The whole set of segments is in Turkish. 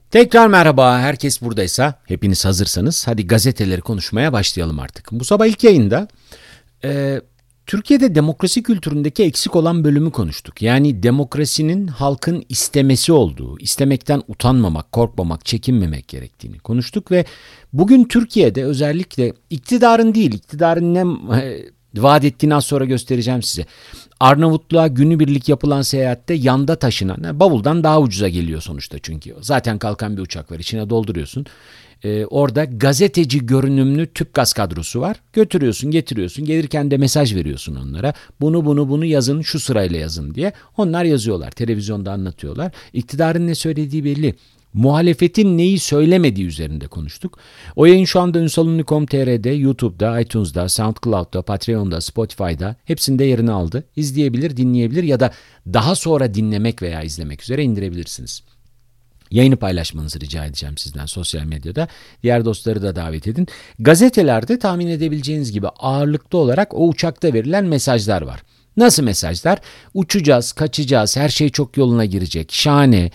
Tekrar merhaba, herkes buradaysa, hepiniz hazırsanız hadi gazeteleri konuşmaya başlayalım artık. Bu sabah ilk yayında e, Türkiye'de demokrasi kültüründeki eksik olan bölümü konuştuk. Yani demokrasinin halkın istemesi olduğu, istemekten utanmamak, korkmamak, çekinmemek gerektiğini konuştuk ve bugün Türkiye'de özellikle iktidarın değil, iktidarın ne vaat ettiğini az sonra göstereceğim size. Arnavutluğa günübirlik yapılan seyahatte yanda taşınan, yani bavuldan daha ucuza geliyor sonuçta çünkü. Zaten kalkan bir uçak var, içine dolduruyorsun. Orada gazeteci görünümlü tüp gaz kadrosu var. Götürüyorsun, getiriyorsun. Gelirken de mesaj veriyorsun onlara. Bunu yazın, şu sırayla yazın diye. Onlar yazıyorlar, televizyonda anlatıyorlar. İktidarın ne söylediği belli. Muhalefetin neyi söylemediği üzerinde konuştuk. O yayın şu anda ünsalunlu.com.tr'de, YouTube'da, iTunes'da, SoundCloud'da, Patreon'da, Spotify'da hepsinde yerini aldı. İzleyebilir, dinleyebilir ya da daha sonra dinlemek veya izlemek üzere indirebilirsiniz. Yayını paylaşmanızı rica edeceğim sizden sosyal medyada. Diğer dostları da davet edin. Gazetelerde tahmin edebileceğiniz gibi ağırlıklı olarak o uçakta verilen mesajlar var. Nasıl mesajlar? Uçacağız, kaçacağız, her şey çok yoluna girecek, şahane,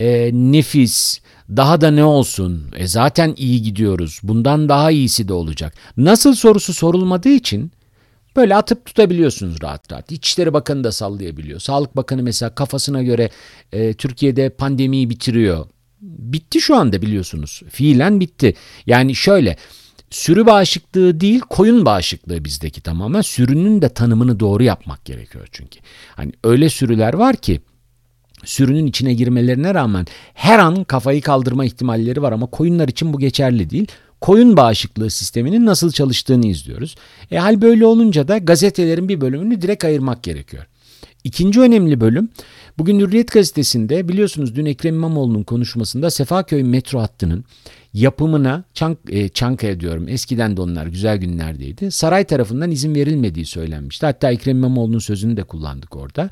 nefis, daha da ne olsun, zaten iyi gidiyoruz, bundan daha iyisi de olacak. Nasıl sorusu sorulmadığı için böyle atıp tutabiliyorsunuz rahat rahat. İçişleri Bakanı da sallayabiliyor. Sağlık Bakanı mesela kafasına göre Türkiye'de pandemiyi bitiriyor. Bitti şu anda biliyorsunuz. Fiilen bitti. Yani şöyle, sürü bağışıklığı değil, koyun bağışıklığı bizdeki tamamen. Sürünün de tanımını doğru yapmak gerekiyor çünkü. Hani öyle sürüler var ki sürünün içine girmelerine rağmen her an kafayı kaldırma ihtimalleri var ama koyunlar için bu geçerli değil. Koyun bağışıklığı sisteminin nasıl çalıştığını izliyoruz. Hal böyle olunca da gazetelerin bir bölümünü direkt ayırmak gerekiyor. İkinci önemli bölüm, bugün Hürriyet gazetesinde biliyorsunuz dün Ekrem İmamoğlu'nun konuşmasında Sefaköy metro hattının yapımına Çankaya diyorum, eskiden de onlar güzel günlerdeydi, saray tarafından izin verilmediği söylenmişti. Hatta Ekrem İmamoğlu'nun sözünü de kullandık orada.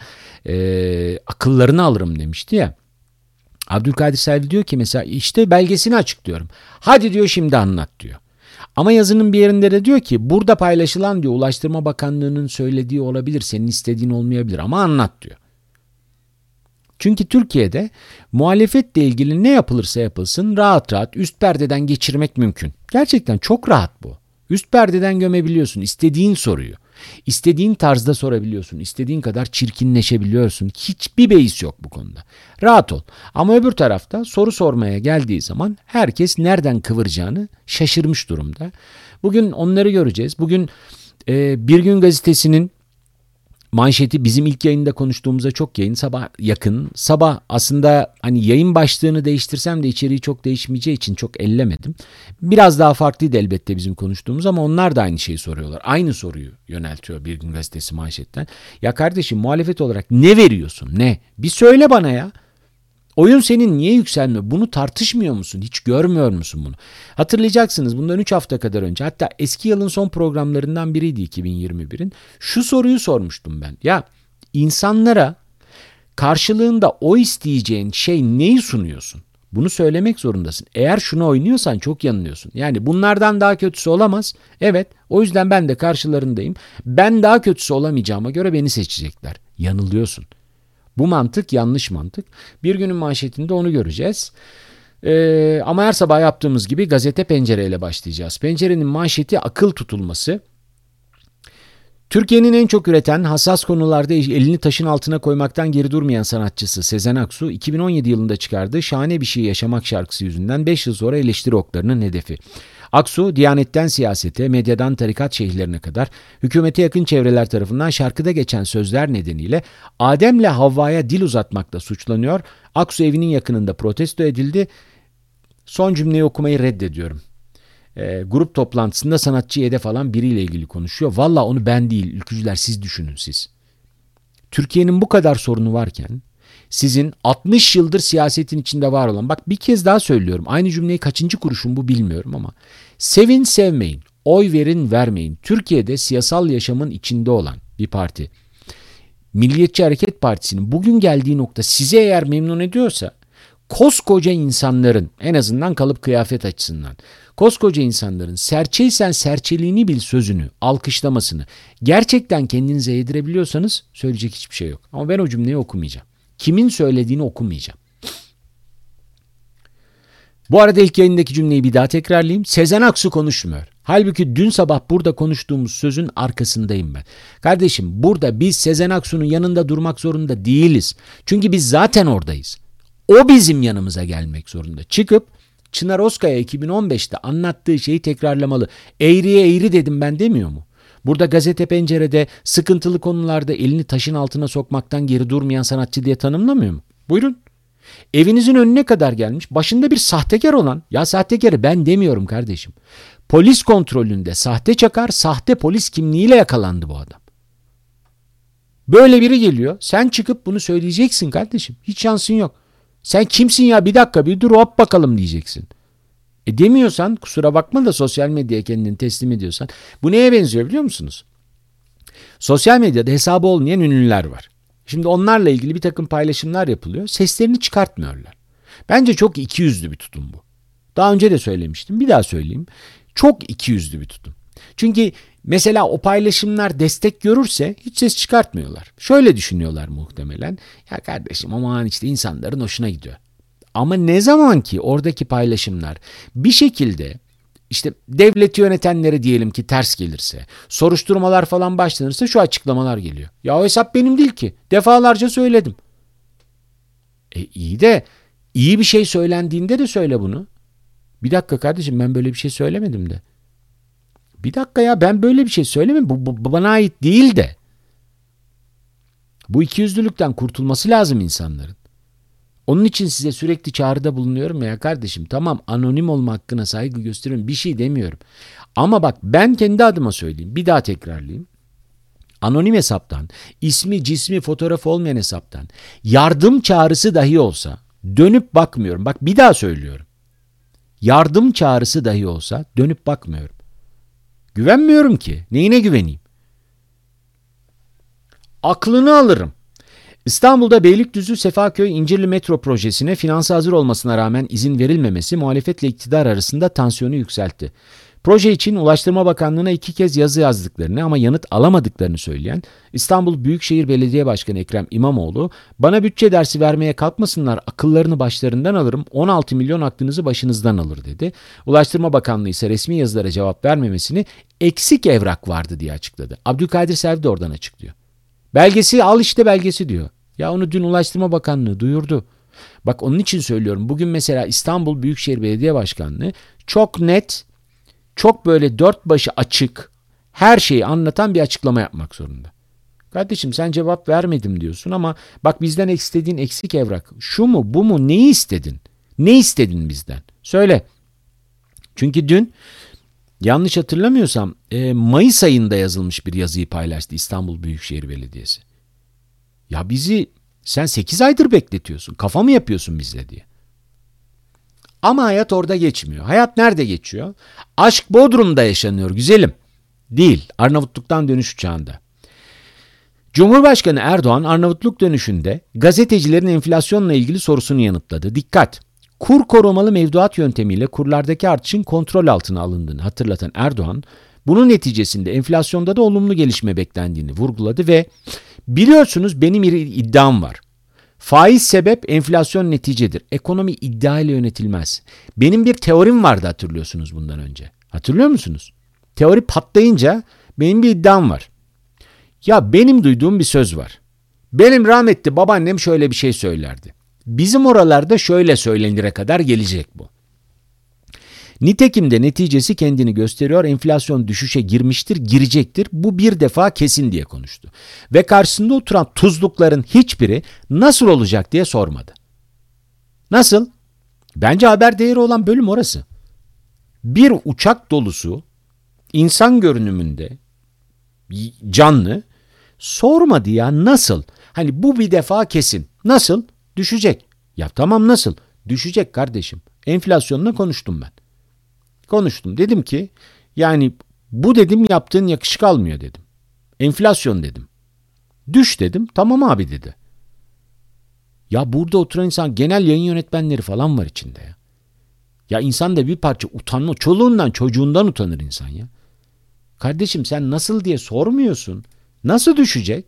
Akıllarını alırım demişti ya. Abdülkadir Selvi diyor ki mesela işte belgesini açıklıyorum. Hadi diyor şimdi anlat diyor. Ama yazının bir yerinde de diyor ki burada paylaşılan diyor Ulaştırma Bakanlığı'nın söylediği olabilir, senin istediğin olmayabilir ama anlat diyor. Çünkü Türkiye'de muhalefetle ilgili ne yapılırsa yapılsın rahat rahat üst perdeden geçirmek mümkün. Gerçekten çok rahat bu. Üst perdeden gömebiliyorsun istediğin soruyu. İstediğin tarzda sorabiliyorsun. İstediğin kadar çirkinleşebiliyorsun. Hiçbir beis yok bu konuda. Rahat ol. Ama öbür tarafta soru sormaya geldiği zaman herkes nereden kıvıracağını şaşırmış durumda. Bugün onları göreceğiz. Bugün Bir Gün Gazetesi'nin manşeti bizim ilk yayında konuştuğumuza çok yakın. Sabah aslında hani yayın başlığını değiştirsem de içeriği çok değişmeyeceği için çok ellemedim. Biraz daha farklıydı elbette bizim konuştuğumuz ama onlar da aynı şeyi soruyorlar. Aynı soruyu yöneltiyor Bir Gün Gazetesi manşetten. Ya kardeşim muhalefet olarak ne veriyorsun? Ne? Bir söyle bana ya. Oyun senin niye yükselmiyor? Bunu tartışmıyor musun? Hiç görmüyor musun bunu? Hatırlayacaksınız bundan 3 hafta kadar önce, hatta eski yılın son programlarından biriydi 2021'in. Şu soruyu sormuştum ben. Ya insanlara karşılığında o isteyeceğin şey neyi sunuyorsun? Bunu söylemek zorundasın. Eğer şunu oynuyorsan çok yanılıyorsun. Yani bunlardan daha kötüsü olamaz. Evet, o yüzden ben de karşılarındayım. Ben daha kötüsü olamayacağıma göre beni seçecekler. Yanılıyorsun. Bu mantık yanlış mantık. Bir günün manşetinde onu göreceğiz. Ama her sabah yaptığımız gibi gazete pencereyle başlayacağız. Pencerenin manşeti akıl tutulması. Türkiye'nin en çok üreten, hassas konularda elini taşın altına koymaktan geri durmayan sanatçısı Sezen Aksu, 2017 yılında çıkardığı Şahane Bir Şey Yaşamak şarkısı yüzünden 5 yıl sonra eleştiri oklarının hedefi. Aksu, Diyanetten siyasete, medyadan tarikat şeyhlerine kadar hükümete yakın çevreler tarafından şarkıda geçen sözler nedeniyle Adem'le Havva'ya dil uzatmakla suçlanıyor. Aksu evinin yakınında protesto edildi. Son cümleyi okumayı reddediyorum. Grup toplantısında sanatçı hedef alan biriyle ilgili konuşuyor. Valla onu ben değil, ülkücüler siz düşünün siz. Türkiye'nin bu kadar sorunu varken sizin 60 yıldır siyasetin içinde var olan, bak bir kez daha söylüyorum, aynı cümleyi kaçıncı kuruşum bu bilmiyorum ama sevin sevmeyin, oy verin vermeyin, Türkiye'de siyasal yaşamın içinde olan bir parti, Milliyetçi Hareket Partisi'nin bugün geldiği nokta sizi eğer memnun ediyorsa, koskoca insanların, en azından kalıp kıyafet açısından, koskoca insanların serçeysen serçeliğini bil sözünü, alkışlamasını gerçekten kendinize yedirebiliyorsanız söyleyecek hiçbir şey yok. Ama ben o cümleyi okumayacağım. Kimin söylediğini okumayacağım. Bu arada ilk yayındaki cümleyi bir daha tekrarlayayım. Sezen Aksu konuşmuyor. Halbuki dün sabah burada konuştuğumuz sözün arkasındayım ben. Kardeşim, burada biz Sezen Aksu'nun yanında durmak zorunda değiliz. Çünkü biz zaten oradayız. O bizim yanımıza gelmek zorunda. Çıkıp Çınar Özkaya 2015'te anlattığı şeyi tekrarlamalı. Eğriye eğri dedim ben demiyor mu? Burada Gazete Pencere'de sıkıntılı konularda elini taşın altına sokmaktan geri durmayan sanatçı diye tanımlamıyor mu? Buyurun. Evinizin önüne kadar gelmiş, başında bir sahtekar olan, ya sahtekarı ben demiyorum kardeşim. Polis kontrolünde sahte çakar, sahte polis kimliğiyle yakalandı bu adam. Böyle biri geliyor, sen çıkıp bunu söyleyeceksin kardeşim. Hiç şansın yok. Sen kimsin ya, bir dakika bir dur hop bakalım diyeceksin. Demiyorsan kusura bakma da sosyal medyaya kendini teslim ediyorsan. Bu neye benziyor biliyor musunuz? Sosyal medyada hesabı olmayan ünlüler var. Şimdi onlarla ilgili bir takım paylaşımlar yapılıyor. Seslerini çıkartmıyorlar. Bence çok ikiyüzlü bir tutum bu. Daha önce de söylemiştim. Bir daha söyleyeyim. Çok ikiyüzlü bir tutum. Çünkü mesela o paylaşımlar destek görürse hiç ses çıkartmıyorlar. Şöyle düşünüyorlar muhtemelen. Ya kardeşim aman işte insanların hoşuna gidiyor. Ama ne zaman ki oradaki paylaşımlar bir şekilde işte devleti yönetenlere diyelim ki ters gelirse, soruşturmalar falan başlanırsa şu açıklamalar geliyor. Ya o hesap benim değil ki. Defalarca söyledim. İyi de iyi bir şey söylendiğinde de söyle bunu. Bir dakika kardeşim ben böyle bir şey söylemedim de. Bir dakika ya ben böyle bir şey söylemedim. Bu bana ait değil de. Bu ikiyüzlülükten kurtulması lazım insanların. Onun için size sürekli çağrıda bulunuyorum ya kardeşim. Tamam anonim olma hakkına saygı gösteriyorum. Bir şey demiyorum. Ama bak ben kendi adıma söyleyeyim. Bir daha tekrarlayayım. Anonim hesaptan, ismi cismi fotoğrafı olmayan hesaptan yardım çağrısı dahi olsa dönüp bakmıyorum. Bak bir daha söylüyorum. Yardım çağrısı dahi olsa dönüp bakmıyorum. Güvenmiyorum ki. Neyine güveneyim? Aklını alırım. İstanbul'da Beylikdüzü Sefaköy İncirli metro projesine finansı hazır olmasına rağmen izin verilmemesi muhalefetle iktidar arasında tansiyonu yükseltti. Proje için Ulaştırma Bakanlığı'na 2 kez yazı yazdıklarını ama yanıt alamadıklarını söyleyen İstanbul Büyükşehir Belediye Başkanı Ekrem İmamoğlu, "Bana bütçe dersi vermeye kalkmasınlar, akıllarını başlarından alırım, 16 milyon aklınızı başınızdan alır" dedi. Ulaştırma Bakanlığı ise resmi yazılara cevap vermemesini eksik evrak vardı diye açıkladı. Abdülkadir Selvi de oradan açıklıyor. Belgesi al işte belgesi diyor. Ya onu dün Ulaştırma Bakanlığı duyurdu. Bak onun için söylüyorum. Bugün mesela İstanbul Büyükşehir Belediye Başkanlığı çok net, çok böyle dört başı açık, her şeyi anlatan bir açıklama yapmak zorunda. Kardeşim sen cevap vermedim diyorsun ama bak bizden istediğin eksik evrak. Şu mu bu mu neyi istedin? Ne istedin bizden? Söyle. Çünkü dün yanlış hatırlamıyorsam Mayıs ayında yazılmış bir yazıyı paylaştı İstanbul Büyükşehir Belediyesi. Ya bizi sen 8 aydır bekletiyorsun. Kafa mı yapıyorsun bizle diye. Ama hayat orada geçmiyor. Hayat nerede geçiyor? Aşk Bodrum'da yaşanıyor güzelim. Değil, Arnavutluk'tan dönüş uçağında. Cumhurbaşkanı Erdoğan Arnavutluk dönüşünde gazetecilerin enflasyonla ilgili sorusunu yanıtladı. Dikkat! Kur korumalı mevduat yöntemiyle kurlardaki artışın kontrol altına alındığını hatırlatan Erdoğan, bunun neticesinde enflasyonda da olumlu gelişme beklendiğini vurguladı ve "Biliyorsunuz benim bir iddiam var. Faiz sebep, enflasyon neticedir. Ekonomi iddia ile yönetilmez. Benim bir teorim vardı hatırlıyorsunuz bundan önce. Hatırlıyor musunuz? Teori patlayınca benim bir iddiam var. Ya benim duyduğum bir söz var. Benim rahmetli babaannem şöyle bir şey söylerdi. Bizim oralarda şöyle söylenire kadar gelecek bu. Nitekim de neticesi kendini gösteriyor. Enflasyon düşüşe girmiştir, girecektir. Bu bir defa kesin diye konuştu. Ve karşısında oturan tuzlukların hiçbiri nasıl olacak diye sormadı. Nasıl? Bence haber değeri olan bölüm orası. Bir uçak dolusu insan görünümünde canlı sormadı ya nasıl? Hani bu bir defa kesin. Nasıl? Düşecek. Ya tamam nasıl? Düşecek kardeşim. Enflasyonla konuştum ben. Konuştum. Dedim ki yani bu dedim yaptığın yakışık almıyor dedim. Enflasyon dedim. Düş dedim. Tamam abi dedi. Ya burada oturan insan genel yayın yönetmenleri falan var içinde ya. Ya insan da bir parça utanma. Çoluğundan çocuğundan utanır insan ya. Kardeşim sen nasıl diye sormuyorsun. Nasıl düşecek?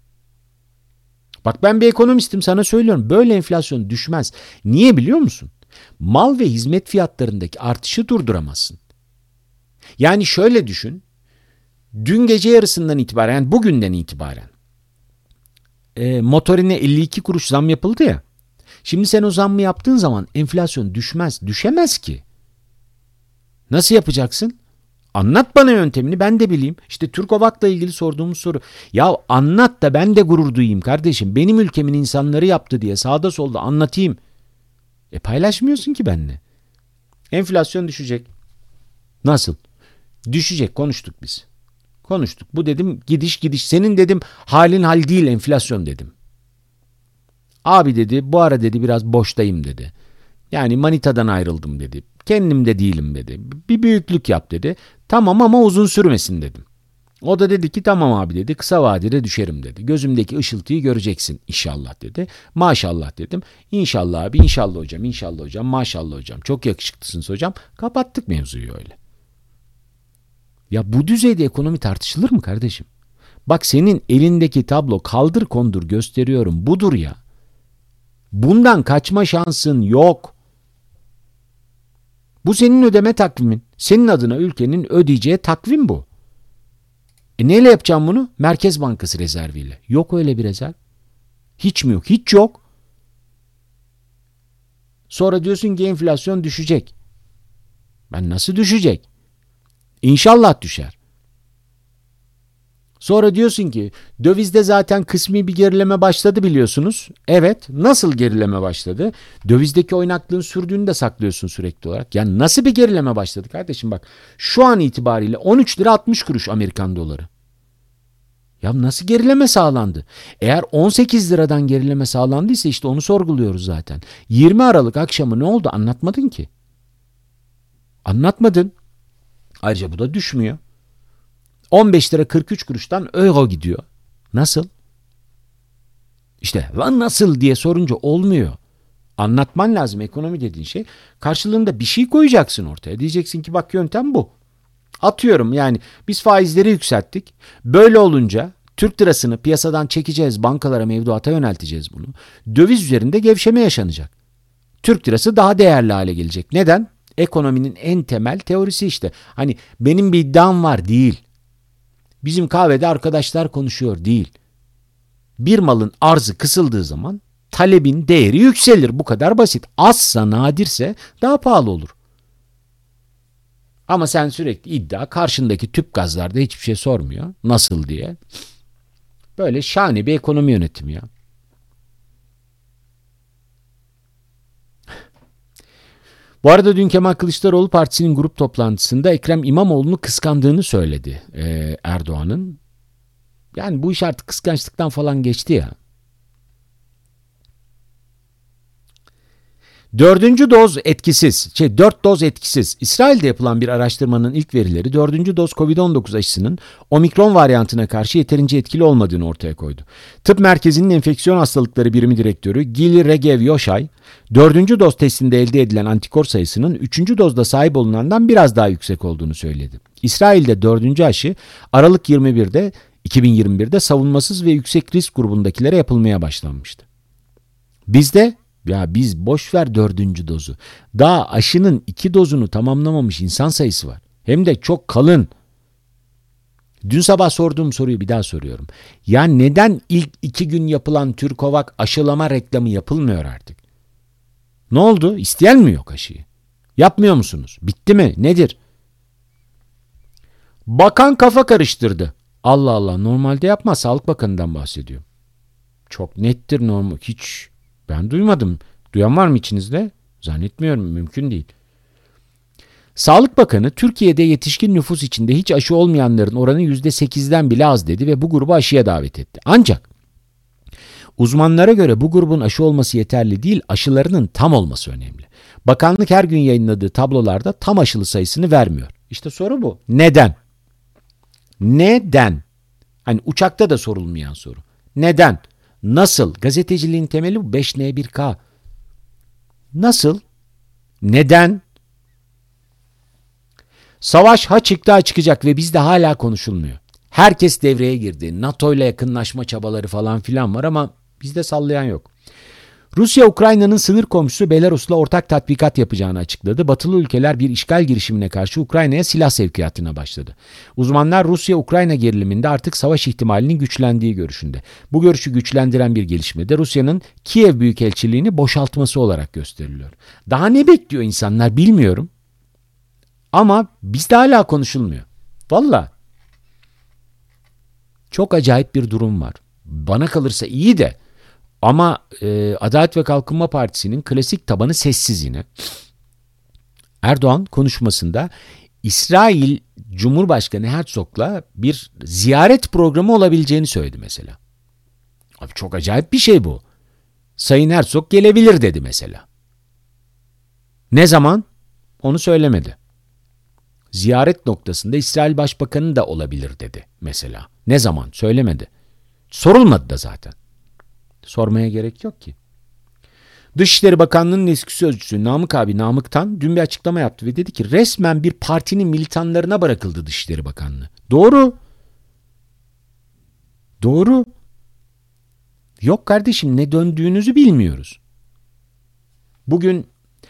Bak ben bir ekonomistim sana söylüyorum. Böyle enflasyon düşmez. Niye biliyor musun? Mal ve hizmet fiyatlarındaki artışı durduramazsın. Yani şöyle düşün. Dün gece yarısından itibaren, yani bugünden itibaren motorine 52 kuruş zam yapıldı ya. Şimdi sen o zammı yaptığın zaman enflasyon düşmez. Düşemez ki. Nasıl yapacaksın? Anlat bana yöntemini, ben de bileyim. İşte Türkovak'la ilgili sorduğumuz soru. Ya anlat da ben de gurur duyayım kardeşim. Benim ülkemin insanları yaptı diye sağda solda anlatayım. Paylaşmıyorsun ki benimle. Enflasyon düşecek. Nasıl? Düşecek, konuştuk biz. Konuştuk. Bu dedim gidiş gidiş. Senin dedim halin hal değil enflasyon dedim. Abi dedi bu ara dedi biraz boştayım dedi. Yani manitadan ayrıldım dedi. Kendimde değilim dedi. Bir büyüklük yap dedi. Tamam ama uzun sürmesin dedim. O da dedi ki tamam abi dedi, kısa vadede düşerim dedi. Gözümdeki ışıltıyı göreceksin inşallah dedi. Maşallah dedim. İnşallah abi, inşallah hocam, inşallah hocam, maşallah hocam. Çok yakışıklısınız hocam. Kapattık mevzuyu öyle. Ya bu düzeyde ekonomi tartışılır mı kardeşim? Bak senin elindeki tablo kaldır kondur gösteriyorum budur ya. Bundan kaçma şansın yok. Bu senin ödeme takvimin. Senin adına ülkenin ödeyeceği takvim bu. Neyle yapacağım bunu? Merkez Bankası rezerviyle. Yok öyle bir rezerv. Hiç mi yok? Hiç yok. Sonra diyorsun ki enflasyon düşecek. Ben nasıl düşecek? İnşallah düşer. Sonra diyorsun ki dövizde zaten kısmi bir gerileme başladı biliyorsunuz. Evet, nasıl gerileme başladı? Dövizdeki oynaklığın sürdüğünü de saklıyorsun sürekli olarak. Yani nasıl bir gerileme başladı kardeşim bak. Şu an itibariyle 13 lira 60 kuruş Amerikan doları. Ya nasıl gerileme sağlandı? Eğer 18 liradan gerileme sağlandıysa işte onu sorguluyoruz zaten. 20 Aralık akşamı ne oldu anlatmadın ki. Anlatmadın. Ayrıca bu da düşmüyor. 15 lira 43 kuruştan euro gidiyor. Nasıl? İşte lan nasıl diye sorunca olmuyor. Anlatman lazım ekonomi dediğin şey. Karşılığında bir şey koyacaksın ortaya. Diyeceksin ki bak yöntem bu. Atıyorum yani biz faizleri yükselttik. Böyle olunca Türk lirasını piyasadan çekeceğiz. Bankalara mevduata yönelteceğiz bunu. Döviz üzerinde gevşeme yaşanacak. Türk lirası daha değerli hale gelecek. Neden? Ekonominin en temel teorisi işte. Hani benim bir iddiam var değil. Bizim kahvede arkadaşlar konuşuyor değil. Bir malın arzı kısıldığı zaman talebin değeri yükselir. Bu kadar basit. Azsa, nadirse daha pahalı olur. Ama sen sürekli iddia, karşındaki tüp gazlarda hiçbir şey sormuyor. Nasıl diye. Böyle şahane bir ekonomi yönetimi ya. Bu arada dün Kemal Kılıçdaroğlu partisinin grup toplantısında Ekrem İmamoğlu'nu kıskandığını söyledi Erdoğan'ın. Yani bu iş artık kıskançlıktan falan geçti ya. Dört doz etkisiz. İsrail'de yapılan bir araştırmanın ilk verileri 4. doz COVID-19 aşısının omikron varyantına karşı yeterince etkili olmadığını ortaya koydu. Tıp Merkezi'nin enfeksiyon hastalıkları birimi direktörü Gil Regev Yoşay, 4. doz testinde elde edilen antikor sayısının 3. dozda sahip olunandan biraz daha yüksek olduğunu söyledi. İsrail'de 4. aşı Aralık 2021'de savunmasız ve yüksek risk grubundakilere yapılmaya başlanmıştı. Biz boş ver 4. dozu. Daha aşının 2 dozunu tamamlamamış insan sayısı var. Hem de çok kalın. Dün sabah sorduğum soruyu bir daha soruyorum. Ya neden ilk 2 gün yapılan Türkovak aşılama reklamı yapılmıyor artık? Ne oldu? İsteyen mi yok aşıyı? Yapmıyor musunuz? Bitti mi? Nedir? Bakan kafa karıştırdı. Allah Allah, normalde yapmaz. Sağlık Bakanı'ndan bahsediyor. Çok nettir normal. Hiç ben duymadım. Duyan var mı içinizde? Zannetmiyorum. Mümkün değil. Sağlık Bakanı Türkiye'de yetişkin nüfus içinde hiç aşı olmayanların oranı %8'den bile az dedi ve bu grubu aşıya davet etti. Ancak uzmanlara göre bu grubun aşı olması yeterli değil, aşılarının tam olması önemli. Bakanlık her gün yayınladığı tablolarda tam aşılı sayısını vermiyor. İşte soru bu. Neden? Neden? Hani uçakta da sorulmayan soru. Neden? Nasıl? Gazeteciliğin temeli bu. 5N1K. Nasıl? Neden? Savaş ha çıktı ha çıkacak ve bizde hala konuşulmuyor. Herkes devreye girdi. NATO ile yakınlaşma çabaları falan filan var ama bizde sallayan yok. Rusya, Ukrayna'nın sınır komşusu Belarus'la ortak tatbikat yapacağını açıkladı. Batılı ülkeler bir işgal girişimine karşı Ukrayna'ya silah sevkiyatına başladı. Uzmanlar Rusya-Ukrayna geriliminde artık savaş ihtimalinin güçlendiği görüşünde. Bu görüşü güçlendiren bir gelişme de Rusya'nın Kiev Büyükelçiliğini boşaltması olarak gösteriliyor. Daha ne bekliyor insanlar bilmiyorum. Ama bizde hala konuşulmuyor. Vallahi çok acayip bir durum var. Bana kalırsa iyi de ama Adalet ve Kalkınma Partisi'nin klasik tabanı sessiz yine. Erdoğan konuşmasında İsrail Cumhurbaşkanı Herzog'la bir ziyaret programı olabileceğini söyledi mesela. Abi çok acayip bir şey bu. Sayın Herzog gelebilir dedi mesela. Ne zaman? Onu söylemedi. Ziyaret noktasında İsrail Başbakanı da olabilir dedi mesela. Ne zaman? Söylemedi. Sorulmadı da zaten. Sormaya gerek yok ki. Dışişleri Bakanlığı'nın eski sözcüsü Namık Tan dün bir açıklama yaptı ve dedi ki resmen bir partinin militanlarına bırakıldı Dışişleri Bakanlığı. Doğru. Doğru. Yok kardeşim ne döndüğünüzü bilmiyoruz. Bugün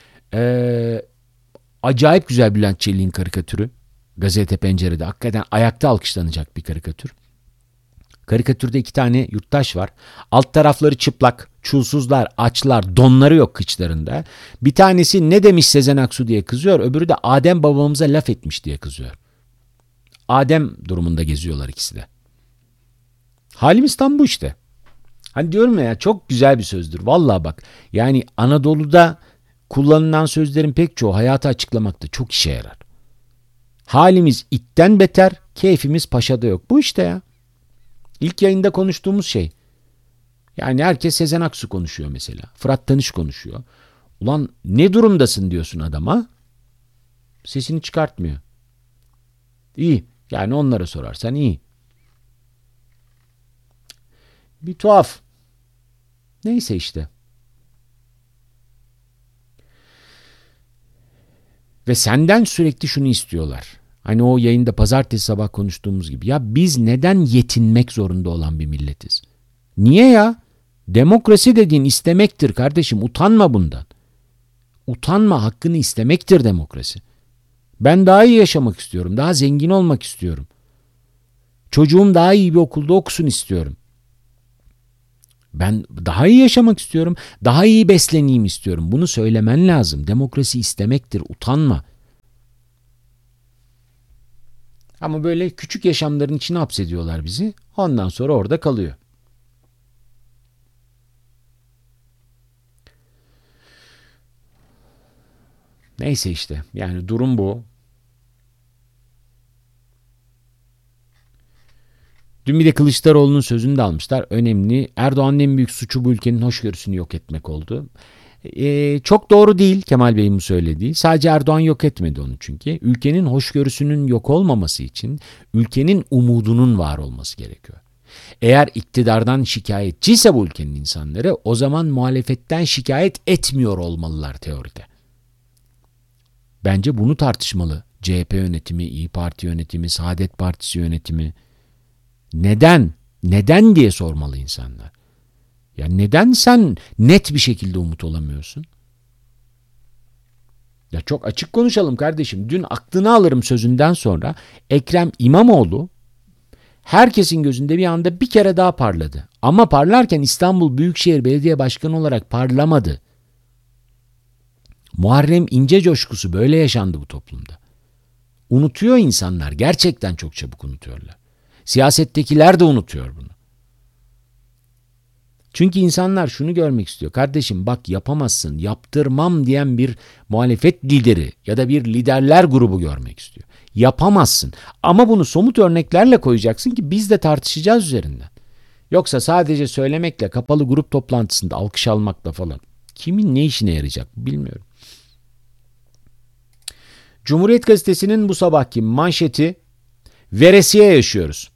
acayip güzel Bülent Çelik'in karikatürü. Gazete Pencere'de hakikaten ayakta alkışlanacak bir karikatür. Karikatürde 2 tane yurttaş var. Alt tarafları çıplak, çulsuzlar, açlar, donları yok kıçlarında. Bir tanesi ne demiş Sezen Aksu diye kızıyor, öbürü de Adem babamıza laf etmiş diye kızıyor. Adem durumunda geziyorlar ikisi de. Halimiz tam bu işte. Hani diyorum ya çok güzel bir sözdür. Vallahi bak yani Anadolu'da kullanılan sözlerin pek çoğu hayatı açıklamakta çok işe yarar. Halimiz itten beter, keyfimiz paşada yok. Bu işte ya. İlk yayında konuştuğumuz şey. Yani herkes Sezen Aksu konuşuyor mesela. Fırat Tanış konuşuyor. Ulan ne durumdasın diyorsun adama. Sesini çıkartmıyor. İyi. Yani onlara sorarsan iyi. Bir tuhaf. Neyse işte. Ve senden sürekli şunu istiyorlar. Hani o yayında pazartesi sabah konuştuğumuz gibi. Ya biz neden yetinmek zorunda olan bir milletiz? Niye ya? Demokrasi dediğin istemektir kardeşim. Utanma bundan. Utanma, hakkını istemektir demokrasi. Ben daha iyi yaşamak istiyorum. Daha zengin olmak istiyorum. Çocuğum daha iyi bir okulda okusun istiyorum. Ben daha iyi yaşamak istiyorum. Daha iyi besleneyim istiyorum. Bunu söylemen lazım. Demokrasi istemektir. Utanma. Ama böyle küçük yaşamların içine hapsediyorlar bizi. Ondan sonra orada kalıyor. Neyse işte. Yani durum bu. Dün bir de Kılıçdaroğlu'nun sözünü de almışlar. Önemli. Erdoğan'ın en büyük suçu bu ülkenin hoşgörüsünü yok etmek oldu. Çok doğru değil Kemal Bey'in bu söylediği. Sadece Erdoğan yok etmedi onu çünkü. Ülkenin hoşgörüsünün yok olmaması için ülkenin umudunun var olması gerekiyor. Eğer iktidardan şikayetçiyse bu ülkenin insanları o zaman muhalefetten şikayet etmiyor olmalılar teoride. Bence bunu tartışmalı. CHP yönetimi, İYİ Parti yönetimi, Saadet Partisi yönetimi. Neden? Neden diye sormalı insanlar. Ya neden sen net bir şekilde umut olamıyorsun? Ya çok açık konuşalım kardeşim. Dün aklını alırım sözünden sonra Ekrem İmamoğlu herkesin gözünde bir anda bir kere daha parladı. Ama parlarken İstanbul Büyükşehir Belediye Başkanı olarak parlamadı. Muharrem İnce coşkusu böyle yaşandı bu toplumda. Unutuyor insanlar. Gerçekten çok çabuk unutuyorlar. Siyasettekiler de unutuyor bunu. Çünkü insanlar şunu görmek istiyor. Kardeşim bak yapamazsın, yaptırmam diyen bir muhalefet lideri ya da bir liderler grubu görmek istiyor. Yapamazsın. Ama bunu somut örneklerle koyacaksın ki biz de tartışacağız üzerinden. Yoksa sadece söylemekle, kapalı grup toplantısında alkış almakla falan kimin ne işine yarayacak bilmiyorum. Cumhuriyet Gazetesi'nin bu sabahki manşeti veresiye yaşıyoruz.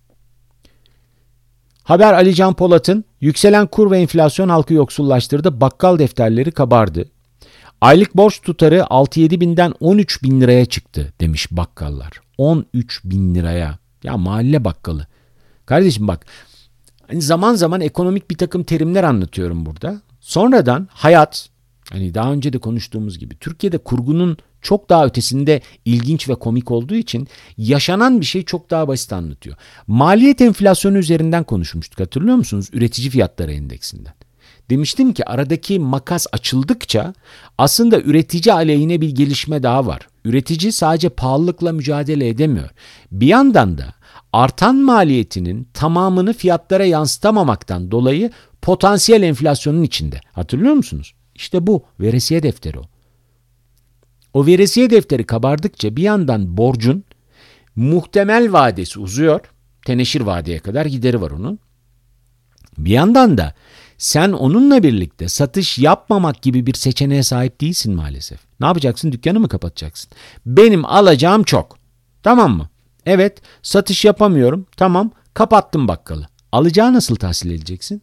Haber Ali Can Polat'ın yükselen kur ve enflasyon halkı yoksullaştırdı, bakkal defterleri kabardı. Aylık borç tutarı 6-7 binden 13 bin liraya çıktı demiş bakkallar. 13 bin liraya. Ya mahalle bakkalı. Kardeşim bak Hani zaman zaman ekonomik bir takım terimler anlatıyorum burada. Sonradan hayat, hani daha önce de konuştuğumuz gibi Türkiye'de kurgunun çok daha ötesinde ilginç ve komik olduğu için yaşanan bir şey çok daha basit anlatıyor. Maliyet enflasyonu üzerinden konuşmuştuk, hatırlıyor musunuz? Üretici fiyatları endeksinden. Demiştim ki aradaki makas açıldıkça aslında üretici aleyhine bir gelişme daha var. Üretici sadece pahalılıkla mücadele edemiyor. Bir yandan da artan maliyetinin tamamını fiyatlara yansıtamamaktan dolayı potansiyel enflasyonun içinde. Hatırlıyor musunuz? İşte bu veresiye defteri o. O veresiye defteri kabardıkça bir yandan borcun muhtemel vadesi uzuyor. Teneşir vadeye kadar gideri var onun. Bir yandan da sen onunla birlikte satış yapmamak gibi bir seçeneğe sahip değilsin maalesef. Ne yapacaksın? Dükkanı mı kapatacaksın? Benim alacağım çok. Tamam mı? Evet, satış yapamıyorum. Tamam, kapattım bakkalı. Alacağı nasıl tahsil edeceksin?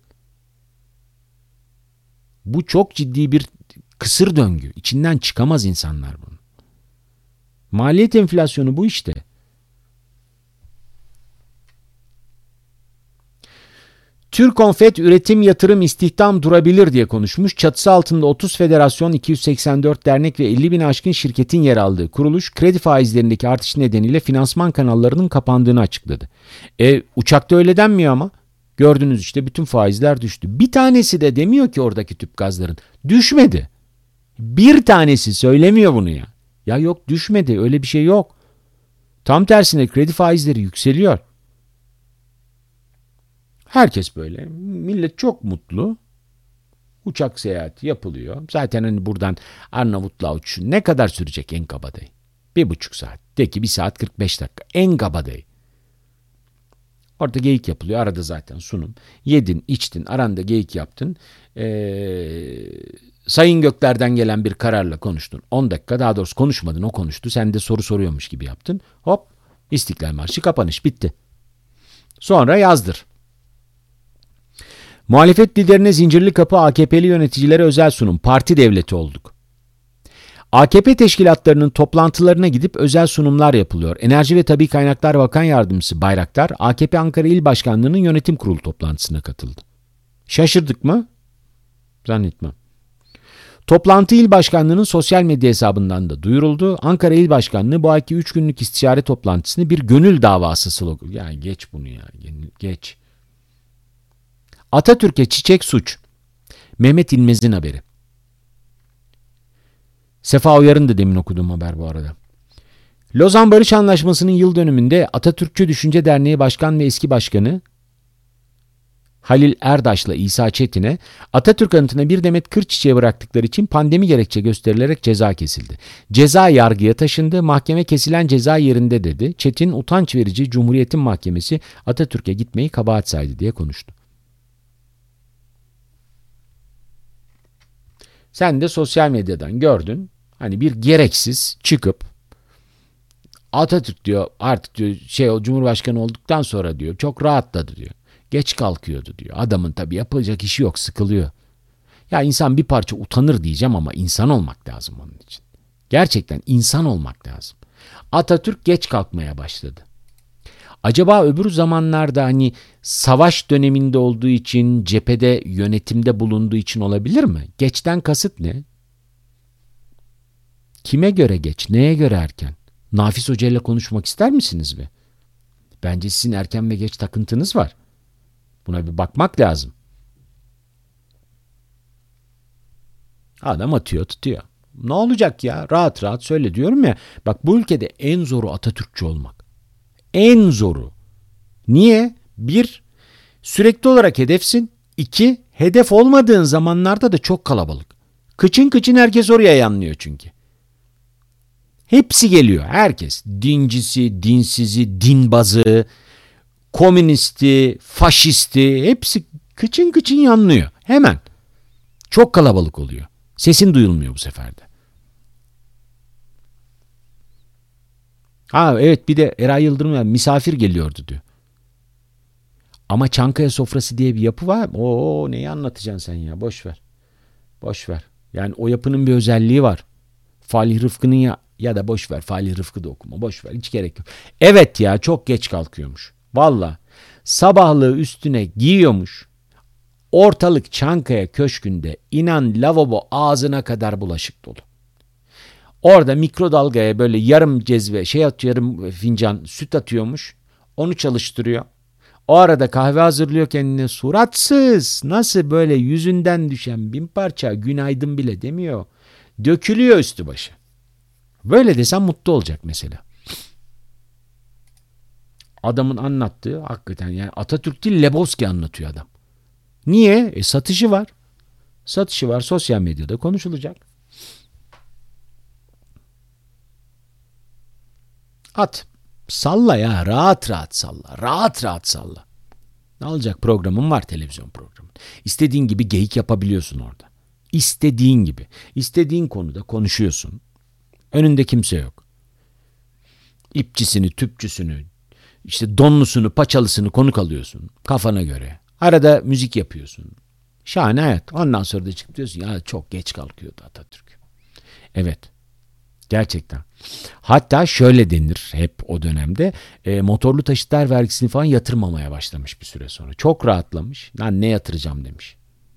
Bu çok ciddi bir kısır döngü. İçinden çıkamaz insanlar bunu. Maliyet enflasyonu bu işte. Türkonfet üretim, yatırım, istihdam durabilir diye konuşmuş. Çatısı altında 30 federasyon, 284 dernek ve 50 bin aşkın şirketin yer aldığı kuruluş kredi faizlerindeki artış nedeniyle finansman kanallarının kapandığını açıkladı. Uçakta öyle denmiyor ama. Gördünüz işte bütün faizler düştü. Bir tanesi de demiyor ki oradaki tüp gazların. Düşmedi. Bir tanesi söylemiyor bunu ya. Ya yok düşmedi, öyle bir şey yok. Tam tersine kredi faizleri yükseliyor. Herkes böyle. Millet çok mutlu. Uçak seyahati yapılıyor. Zaten hani buradan Arnavutluğa uçuşun ne kadar sürecek en kabadayı? 1,5 saat. De ki 1 saat 45 dakika. En kabadayı. Orada geyik yapılıyor. Arada zaten sunum. Yedin, içtin, aranda geyik yaptın. Sayın Gökler'den gelen bir kararla konuştun. 10 dakika, daha doğrusu konuşmadın, o konuştu. Sen de soru soruyormuş gibi yaptın. Hop, İstiklal Marşı, kapanış, bitti. Sonra yazdır. Muhalefet liderine Zincirli Kapı, AKP'li yöneticilere özel sunum. Parti devleti olduk. AKP teşkilatlarının toplantılarına gidip özel sunumlar yapılıyor. Enerji ve Tabii Kaynaklar Bakan Yardımcısı Bayraktar, AKP Ankara İl Başkanlığı'nın yönetim kurulu toplantısına katıldı. Şaşırdık mı? Zannetmem. Toplantı İl Başkanlığı'nın sosyal medya hesabından da duyuruldu. Ankara İl Başkanlığı bu ayki 3 günlük istişare toplantısını bir gönül davası sloganı. Yani geç bunu ya, geç. Atatürk'e çiçek suç. Mehmet İlmez'in haberi. Sefa Uyar'ın da demin okuduğum haber bu arada. Lozan Barış Anlaşması'nın yıl dönümünde Atatürkçü Düşünce Derneği Başkan ve eski başkanı Halil Erdaş'la İsa Çetin'e Atatürk anıtına bir demet kır çiçeği bıraktıkları için pandemi gerekçe gösterilerek ceza kesildi. Ceza yargıya taşındı, mahkeme kesilen ceza yerinde dedi. Çetin utanç verici, Cumhuriyet'in mahkemesi Atatürk'e gitmeyi kabahat saydı diye konuştu. Sen de sosyal medyadan gördün. Hani bir gereksiz çıkıp Atatürk diyor artık diyor o Cumhurbaşkanı olduktan sonra diyor çok rahatladı diyor. Geç kalkıyordu diyor. Adamın tabii yapacak işi yok, sıkılıyor. Ya insan bir parça utanır diyeceğim ama insan olmak lazım onun için. Gerçekten insan olmak lazım. Atatürk geç kalkmaya başladı. Acaba öbür zamanlarda hani savaş döneminde olduğu için, cephede yönetimde bulunduğu için olabilir mi? Geçten kasıt ne? Kime göre geç, neye göre erken? Nafiz Hoca ile konuşmak ister misiniz be? Bence sizin erken ve geç takıntınız var. Buna bir bakmak lazım. Adam atıyor, tutuyor. Ne olacak ya? Rahat rahat söyle diyorum ya. Bak bu ülkede en zoru Atatürkçü olmak. En zoru. Niye? 1. Sürekli olarak hedefsin. 2. Hedef olmadığın zamanlarda da çok kalabalık. Kıçın kıçın herkes oraya yanlıyor çünkü. Hepsi geliyor. Herkes. Dincisi, dinsizi, dinbazı, komünisti, faşisti hepsi kıçın kıçın yanlıyor. Hemen. Çok kalabalık oluyor. Sesin duyulmuyor bu sefer de. Evet bir de Eray Yıldırım misafir geliyordu diyor. Ama Çankaya sofrası diye bir yapı var. Neyi anlatacaksın sen ya? Boş ver. Boş ver. Yani o yapının bir özelliği var. Falih Rıfkı'nın ya da boş ver. Falih Rıfkı da okuma. Boş ver. Hiç gerek yok. Evet ya çok geç kalkıyormuş. Valla. Sabahlığı üstüne giyiyormuş. Ortalık Çankaya Köşkü'nde inan lavabo ağzına kadar bulaşık dolu. Orada mikrodalgaya böyle yarım cezve yarım fincan süt atıyormuş. Onu çalıştırıyor. O arada kahve hazırlıyor kendine, suratsız. Nasıl böyle yüzünden düşen 1000 parça günaydın bile demiyor. Dökülüyor üstü başı. Böyle desem mutlu olacak mesela. Adamın anlattığı hakikaten yani Atatürk değil Lebowski anlatıyor adam. Niye? Satışı var. Satışı var, sosyal medyada konuşulacak. At. Salla ya, rahat rahat salla. Rahat rahat salla. Ne olacak, programın var, televizyon programın. İstediğin gibi geyik yapabiliyorsun orada. İstediğin gibi. İstediğin konuda konuşuyorsun. Önünde kimse yok. İpçisini, tüpçüsünü, işte donlusunu, paçalısını konuk alıyorsun. Kafana göre. Arada müzik yapıyorsun. Şahane hayat. Ondan sonra da çıkıp diyorsun ya çok geç kalkıyordu Atatürk. Evet. Gerçekten. Hatta şöyle denir hep o dönemde, motorlu taşıtlar vergisini falan yatırmamaya başlamış bir süre sonra. Çok rahatlamış. Lan ne yatıracağım demiş.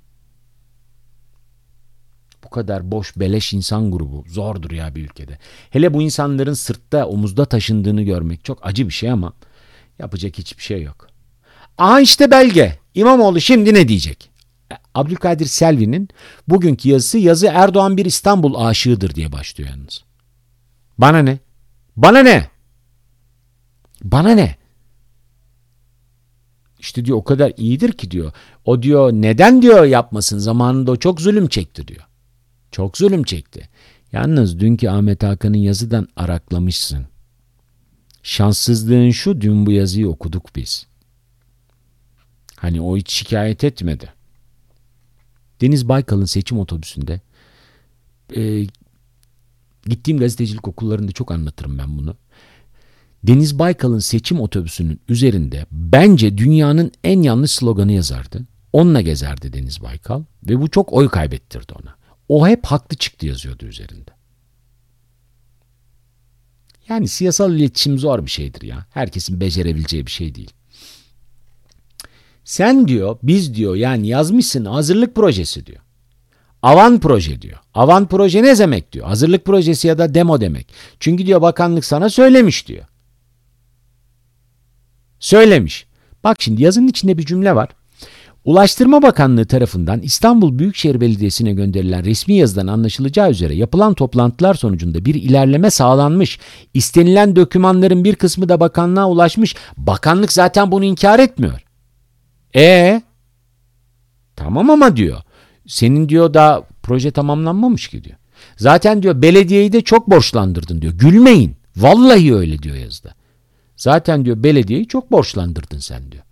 Bu kadar boş beleş insan grubu zordur ya bir ülkede. Hele bu insanların sırtta omuzda taşındığını görmek çok acı bir şey ama yapacak hiçbir şey yok. Aha işte belge. İmamoğlu şimdi ne diyecek? Abdülkadir Selvi'nin bugünkü yazı Erdoğan bir İstanbul aşığıdır diye başlıyor yalnız. Bana ne? Bana ne? Bana ne? İşte diyor o kadar iyidir ki diyor. O diyor neden diyor yapmasın, zamanında o çok zulüm çekti diyor. Çok zulüm çekti. Yalnız dünkü Ahmet Hakan'ın yazıdan araklamışsın. Şanssızlığın şu, dün bu yazıyı okuduk biz. Hani o hiç şikayet etmedi. Deniz Baykal'ın seçim otobüsünde gittiğim gazetecilik okullarında çok anlatırım ben bunu. Deniz Baykal'ın seçim otobüsünün üzerinde bence dünyanın en yanlış sloganı yazardı. Onunla gezerdi Deniz Baykal ve bu çok oy kaybettirdi ona. O hep haklı çıktı yazıyordu üzerinde. Yani siyasal iletişim zor bir şeydir ya. Herkesin becerebileceği bir şey değil. Sen diyor, biz diyor yani yazmışsın hazırlık projesi diyor. Avan proje diyor. Avan proje ne demek diyor. Hazırlık projesi ya da demo demek. Çünkü diyor bakanlık sana söylemiş diyor. Söylemiş. Bak şimdi yazının içinde bir cümle var. Ulaştırma Bakanlığı tarafından İstanbul Büyükşehir Belediyesi'ne gönderilen resmi yazıdan anlaşılacağı üzere yapılan toplantılar sonucunda bir ilerleme sağlanmış. İstenilen dokümanların bir kısmı da bakanlığa ulaşmış. Bakanlık zaten bunu inkar etmiyor. Tamam ama diyor. Senin diyor daha proje tamamlanmamış ki diyor. Zaten diyor belediyeyi de çok borçlandırdın diyor. Gülmeyin. Vallahi öyle diyor yazıda. Zaten diyor belediyeyi çok borçlandırdın sen diyor.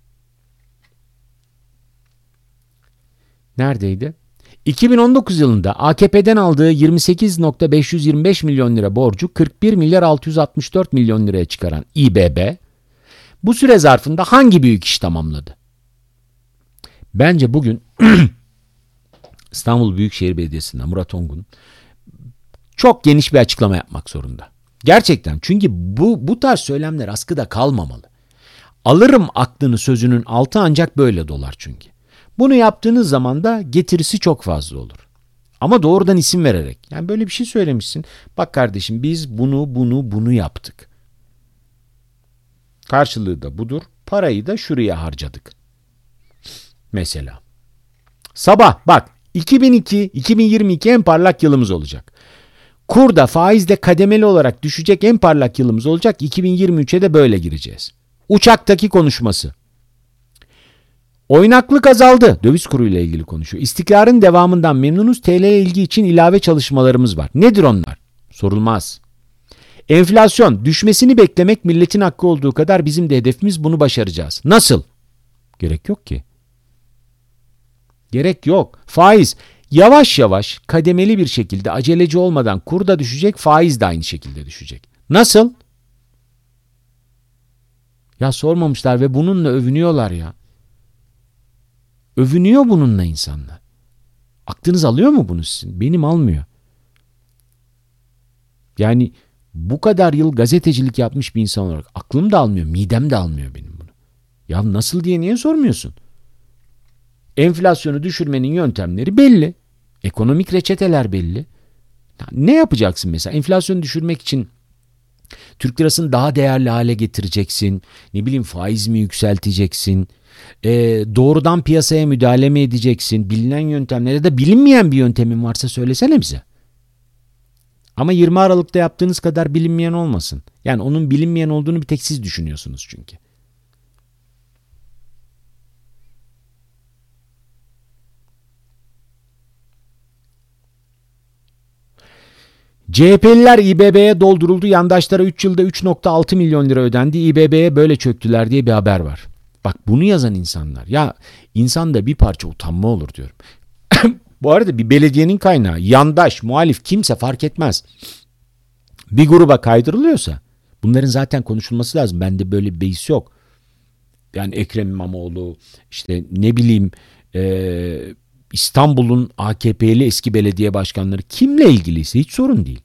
Neredeydi? 2019 yılında AKP'den aldığı 28.525 milyon lira borcu 41 milyar 664 milyon liraya çıkaran İBB bu süre zarfında hangi büyük iş tamamladı? Bence bugün İstanbul Büyükşehir Belediyesi'nden Murat Ongun çok geniş bir açıklama yapmak zorunda. Gerçekten, çünkü bu tarz söylemler askıda kalmamalı. Alırım aklını sözünün altı ancak böyle dolar çünkü. Bunu yaptığınız zaman da getirisi çok fazla olur. Ama doğrudan isim vererek. Yani böyle bir şey söylemişsin. Bak kardeşim biz bunu yaptık. Karşılığı da budur. Parayı da şuraya harcadık. Mesela. Sabah bak 2022 en parlak yılımız olacak. Kurda faizde kademeli olarak düşecek en parlak yılımız olacak. 2023'e de böyle gireceğiz. Uçaktaki konuşması. Oynaklık azaldı. Döviz kuruyla ilgili konuşuyor. İstikrarın devamından memnunuz. TL'ye ilgi için ilave çalışmalarımız var. Nedir onlar? Sorulmaz. Enflasyon düşmesini beklemek milletin hakkı olduğu kadar bizim de hedefimiz, bunu başaracağız. Nasıl? Gerek yok ki. Gerek yok. Faiz yavaş yavaş kademeli bir şekilde aceleci olmadan kur da düşecek, faiz de aynı şekilde düşecek. Nasıl? Ya sormamışlar ve bununla övünüyorlar ya. Övünüyor bununla insanlar. Aklınız alıyor mu bunu sizin? Benim almıyor. Yani bu kadar yıl gazetecilik yapmış bir insan olarak aklım da almıyor, midem de almıyor benim bunu. Ya nasıl diye niye sormuyorsun? Enflasyonu düşürmenin yöntemleri belli. Ekonomik reçeteler belli. Ne yapacaksın mesela? Enflasyonu düşürmek için Türk lirasını daha değerli hale getireceksin. Ne bileyim faiz mi yükselteceksin? Doğrudan piyasaya müdahale mi edeceksin? Bilinen yöntemler ya da bilinmeyen bir yöntemin varsa söylesene bize. Ama 20 Aralık'ta yaptığınız kadar bilinmeyen olmasın. Yani onun bilinmeyen olduğunu bir tek siz düşünüyorsunuz çünkü. CHP'liler İBB'ye dolduruldu. Yandaşlara 3 yılda 3,6 milyon lira ödendi. İBB'ye böyle çöktüler diye bir haber var. Bak bunu yazan insanlar. Ya insanda bir parça utanma olur diyorum. Bu arada bir belediyenin kaynağı, yandaş, muhalif kimse fark etmez. Bir gruba kaydırılıyorsa bunların zaten konuşulması lazım. Bende böyle bir beis yok. Yani Ekrem İmamoğlu, işte ne bileyim İstanbul'un AKP'li eski belediye başkanları kimle ilgiliyse hiç sorun değil.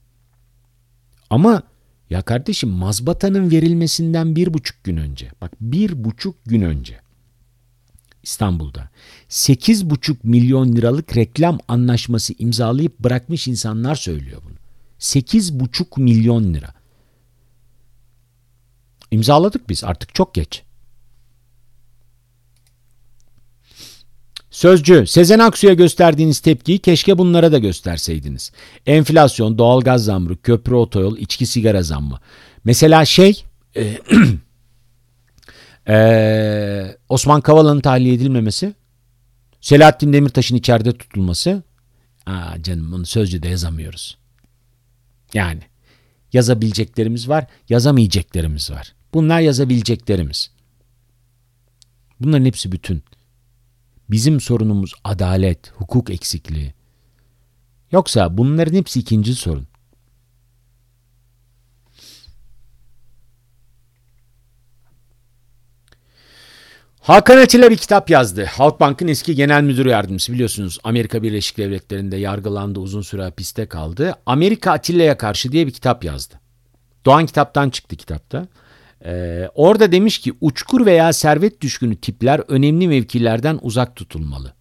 Ama ya kardeşim mazbatanın verilmesinden 1,5 gün önce, bak 1,5 gün önce İstanbul'da 8,5 milyon liralık reklam anlaşması imzalayıp bırakmış insanlar söylüyor bunu. 8,5 milyon lira. İmzaladık biz, artık çok geç. Sözcü, Sezen Aksu'ya gösterdiğiniz tepkiyi keşke bunlara da gösterseydiniz. Enflasyon, doğalgaz zammı, köprü otoyol, içki sigara zammı. Mesela Osman Kavala'nın tahliye edilmemesi, Selahattin Demirtaş'ın içeride tutulması. Canım bunu Sözcü'de yazamıyoruz. Yani yazabileceklerimiz var, yazamayacaklarımız var. Bunlar yazabileceklerimiz. Bunların hepsi bütün. Bizim sorunumuz adalet, hukuk eksikliği. Yoksa bunların hepsi ikinci sorun. Hakan Atilla bir kitap yazdı. Halkbank'ın eski genel müdür yardımcısı, biliyorsunuz Amerika Birleşik Devletleri'nde yargılandı, uzun süre hapiste kaldı. Amerika Atilla'ya karşı diye bir kitap yazdı. Doğan Kitap'tan çıktı kitapta. Orada demiş ki uçkur veya servet düşkünü tipler önemli mevkilerden uzak tutulmalı.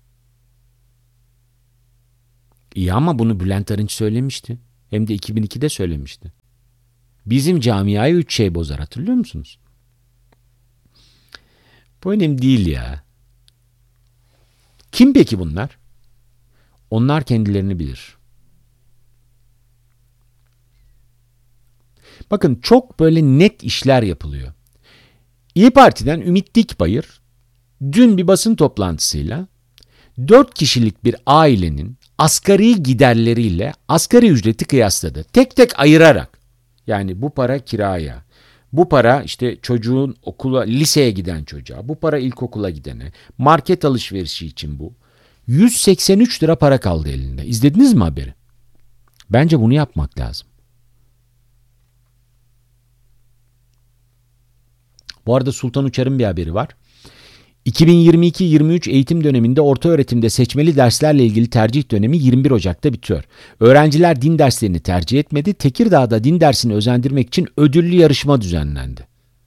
İyi ama bunu Bülent Arınç söylemişti. Hem de 2002'de söylemişti. Bizim camiayı 3 şey bozar, hatırlıyor musunuz? Bu önemli değil ya. Kim peki bunlar? Onlar kendilerini bilir. Bakın çok böyle net işler yapılıyor. İYİ Parti'den Ümit Dikbayır dün bir basın toplantısıyla 4 kişilik bir ailenin asgari giderleriyle asgari ücreti kıyasladı. Tek tek ayırarak. Yani bu para kiraya, bu para işte çocuğun okula, liseye giden çocuğa, bu para ilkokula gidene, market alışverişi için bu. 183 lira para kaldı elinde. İzlediniz mi haberi? Bence bunu yapmak lazım. Bu arada Sultan Uçar'ın bir haberi var. 2022-23 eğitim döneminde ortaöğretimde seçmeli derslerle ilgili tercih dönemi 21 Ocak'ta bitiyor. Öğrenciler din derslerini tercih etmedi. Tekirdağ'da din dersini özendirmek için ödüllü yarışma düzenlendi.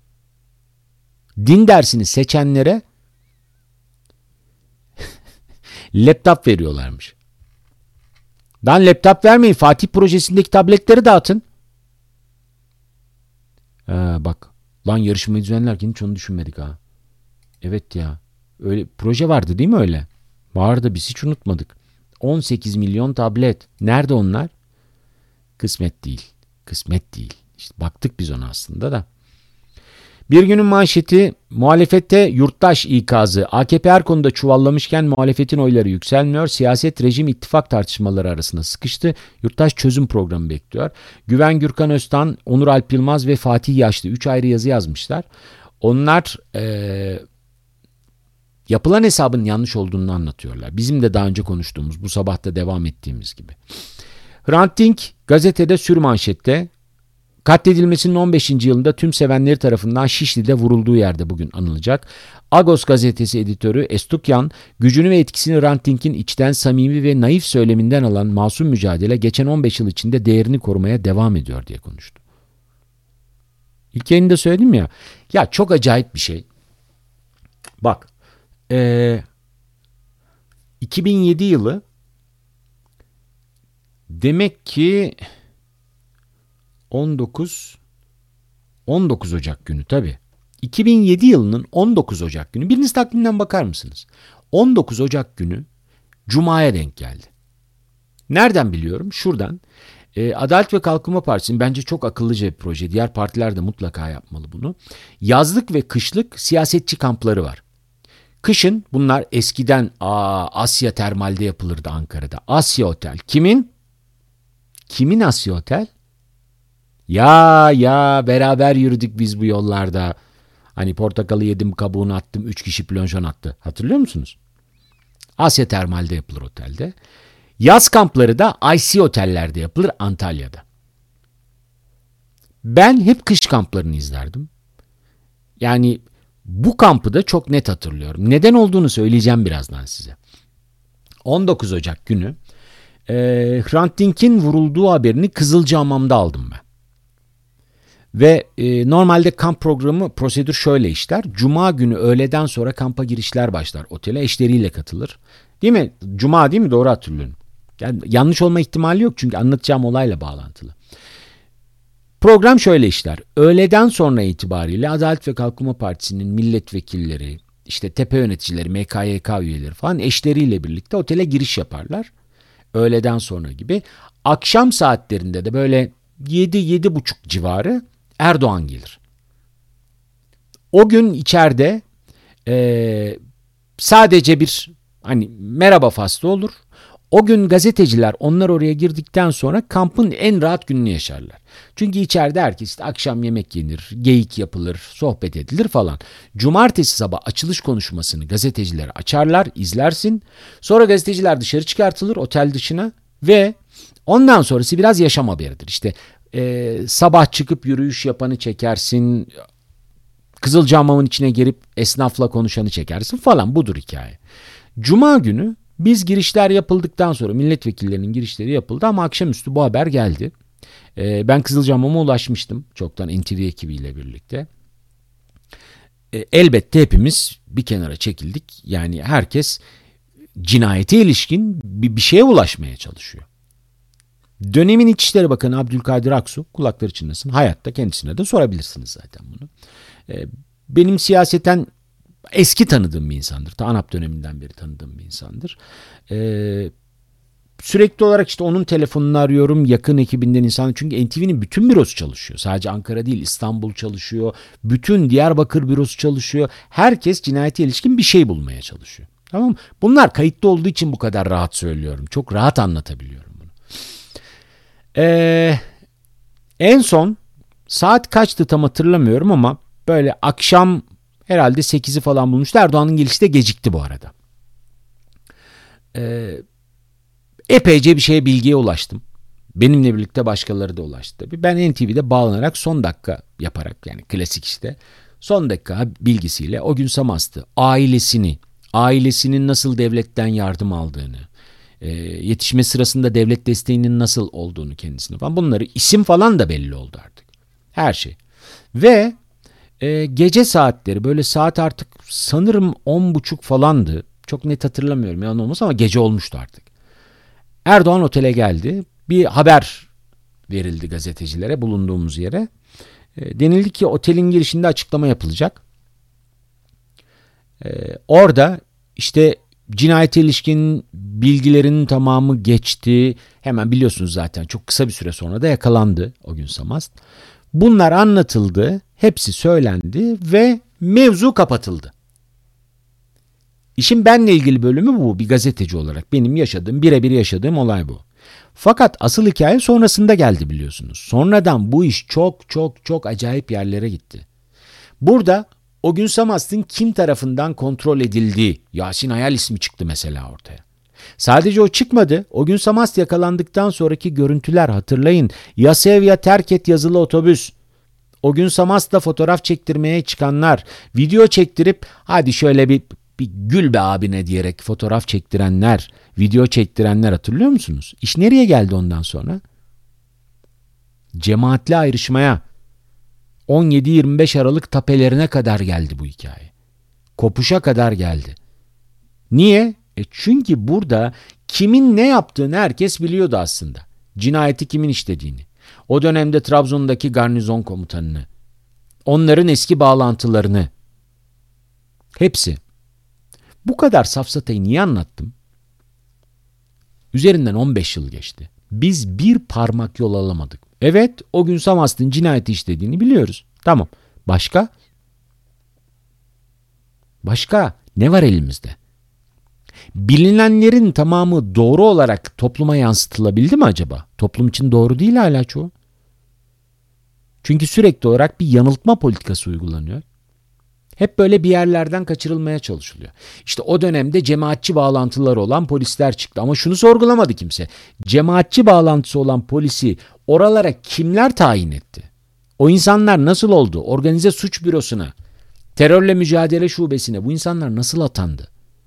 Din dersini seçenlere laptop veriyorlarmış. Lan laptop vermeyin, Fatih projesindeki tabletleri dağıtın. Bak lan yarışmayı düzenlerken hiç onu düşünmedik ha. Evet ya. Öyle proje vardı değil mi öyle? Vardı, biz hiç unutmadık. 18 milyon tablet. Nerede onlar? Kısmet değil. Kısmet değil. İşte baktık biz ona aslında da. Bir günün manşeti muhalefette yurttaş ikazı. AKP her konuda çuvallamışken muhalefetin oyları yükselmiyor. Siyaset rejim ittifak tartışmaları arasında sıkıştı. Yurttaş çözüm programı bekliyor. Güven Gürkan Öztan, Onur Alp Yılmaz ve Fatih Yaşlı 3 ayrı yazı yazmışlar. Onlar yapılan hesabın yanlış olduğunu anlatıyorlar. Bizim de daha önce konuştuğumuz, bu sabah da devam ettiğimiz gibi. Hrant Dink gazetede sürmanşette, katledilmesinin 15. yılında tüm sevenleri tarafından Şişli'de vurulduğu yerde bugün anılacak. Agos gazetesi editörü Estukyan, gücünü ve etkisini Hrant Dink'in içten samimi ve naif söyleminden alan masum mücadele geçen 15 yıl içinde değerini korumaya devam ediyor diye konuştu. İlk yayında söyledim ya, ya çok acayip bir şey. Bak, 2007 yılı demek ki 19 Ocak günü tabii. 2007 yılının 19 Ocak günü. Biriniz takvimden bakar mısınız? 19 Ocak günü Cuma'ya denk geldi. Nereden biliyorum? Şuradan. Adalet ve Kalkınma Partisi'nin bence çok akıllıca bir proje. Diğer partiler de mutlaka yapmalı bunu. Yazlık ve kışlık siyasetçi kampları var. Kışın bunlar eskiden Asya Termal'de yapılırdı Ankara'da. Asya Otel. Kimin? Kimin Asya Otel? Ya beraber yürüdük biz bu yollarda. Hani portakalı yedim, kabuğunu attım, 3 kişi plonjon attı. Hatırlıyor musunuz? Asya Termal'de yapılır otelde. Yaz kampları da IC otellerde yapılır Antalya'da. Ben hep kış kamplarını izlerdim. Yani bu kampı da çok net hatırlıyorum. Neden olduğunu söyleyeceğim birazdan size. 19 Ocak günü Hrant Dink'in vurulduğu haberini Kızılcahamam'da aldım ben. Ve normalde kamp programı prosedür şöyle işler. Cuma günü öğleden sonra kampa girişler başlar. Otele eşleriyle katılır. Değil mi? Cuma değil mi? Doğru hatırlıyorum. Yani yanlış olma ihtimali yok çünkü anlatacağım olayla bağlantılı. Program şöyle işler. Öğleden sonra itibariyle Adalet ve Kalkınma Partisi'nin milletvekilleri, işte tepe yöneticileri, MKYK üyeleri falan eşleriyle birlikte otele giriş yaparlar. Öğleden sonra gibi. Akşam saatlerinde de böyle 7-7.30 civarı Erdoğan gelir. O gün içeride sadece bir hani merhaba faslı olur. O gün gazeteciler onlar oraya girdikten sonra kampın en rahat gününü yaşarlar. Çünkü içeride herkes işte akşam yemek yenir, geyik yapılır, sohbet edilir falan. Cumartesi sabah açılış konuşmasını gazeteciler açarlar, izlersin. Sonra gazeteciler dışarı çıkartılır otel dışına ve ondan sonrası biraz yaşam haberidir. İşte sabah çıkıp yürüyüş yapanı çekersin, Kızılcahamam'ın içine girip esnafla konuşanı çekersin falan, budur hikaye. Cuma günü biz girişler yapıldıktan sonra milletvekillerinin girişleri yapıldı ama akşamüstü bu haber geldi. Ben Kızılcahamam'a ulaşmıştım çoktan NTV ekibiyle birlikte. Elbette hepimiz bir kenara çekildik. Yani herkes cinayete ilişkin bir şeye ulaşmaya çalışıyor. Dönemin İçişleri Bakanı Abdülkadir Aksu, kulakları çınlasın, hayatta, kendisine de sorabilirsiniz zaten bunu. Benim siyaseten eski tanıdığım bir insandır. Ta ANAP döneminden beri tanıdığım bir insandır. Sürekli olarak işte onun telefonunu arıyorum. Yakın ekibinden insan. Çünkü NTV'nin bütün bürosu çalışıyor. Sadece Ankara değil, İstanbul çalışıyor. Bütün Diyarbakır bürosu çalışıyor. Herkes cinayete ilişkin bir şey bulmaya çalışıyor. Tamam mı? Bunlar kayıtlı olduğu için bu kadar rahat söylüyorum. Çok rahat anlatabiliyorum bunu. En son saat kaçtı tam hatırlamıyorum ama böyle akşam herhalde 8'i falan bulmuştu. Erdoğan'ın gelişi de gecikti bu arada. Epeyce bir şeye, bilgiye ulaştım. Benimle birlikte başkaları da ulaştı tabii. Ben NTV'de bağlanarak son dakika yaparak, yani klasik işte son dakika bilgisiyle o gün Samast'ı, ailesinin nasıl devletten yardım aldığını, yetişme sırasında devlet desteğinin nasıl olduğunu kendisine falan, bunları, isim falan da belli oldu artık. Her şey. Ve gece saatleri, böyle saat artık sanırım 10.30 falandı. Çok net hatırlamıyorum yani olmaz ama gece olmuştu artık. Erdoğan otele geldi. Bir haber verildi gazetecilere bulunduğumuz yere. Denildi ki otelin girişinde açıklama yapılacak. Orada işte cinayete ilişkin bilgilerin tamamı geçti. Hemen biliyorsunuz zaten çok kısa bir süre sonra da yakalandı o gün Samast. Bunlar anlatıldı, hepsi söylendi ve mevzu kapatıldı. İşin benle ilgili bölümü bu, bir gazeteci olarak benim birebir yaşadığım olay bu. Fakat asıl hikaye sonrasında geldi biliyorsunuz. Sonradan bu iş çok acayip yerlere gitti. Burada o gün Samast'ın kim tarafından kontrol edildiği, Yasin Hayal ismi çıktı mesela ortaya. Sadece o çıkmadı. O gün Samast yakalandıktan sonraki görüntüler, hatırlayın. Ya sev ya terk et yazılı otobüs. O gün Samast'la fotoğraf çektirmeye çıkanlar, video çektirip hadi şöyle bir gül be abine diyerek fotoğraf çektirenler, video çektirenler, hatırlıyor musunuz? İş nereye geldi ondan sonra? Cemaatli ayrışmaya, 17-25 Aralık tapelerine kadar geldi bu hikaye. kopuşa kadar geldi. Niye? Çünkü burada kimin ne yaptığını herkes biliyordu aslında. Cinayeti kimin işlediğini. O dönemde Trabzon'daki garnizon komutanını. Onların eski bağlantılarını. Hepsi. Bu kadar safsatayı niye anlattım? Üzerinden 15 yıl geçti. Biz bir parmak yol alamadık. Evet, o gün Samast'ın cinayeti işlediğini biliyoruz. Tamam. Başka? Başka ne var elimizde? Bilinenlerin tamamı doğru olarak topluma yansıtılabildi mi acaba? Toplum için doğru değil hala çoğu. Çünkü sürekli olarak bir yanıltma politikası uygulanıyor. Hep böyle bir yerlerden kaçırılmaya çalışılıyor. İşte o dönemde cemaatçi bağlantıları olan polisler çıktı. Ama şunu sorgulamadı kimse. Cemaatçi bağlantısı olan polisi oralara kimler tayin etti? O insanlar nasıl oldu? Organize suç bürosuna, terörle mücadele şubesine bu insanlar nasıl atandı?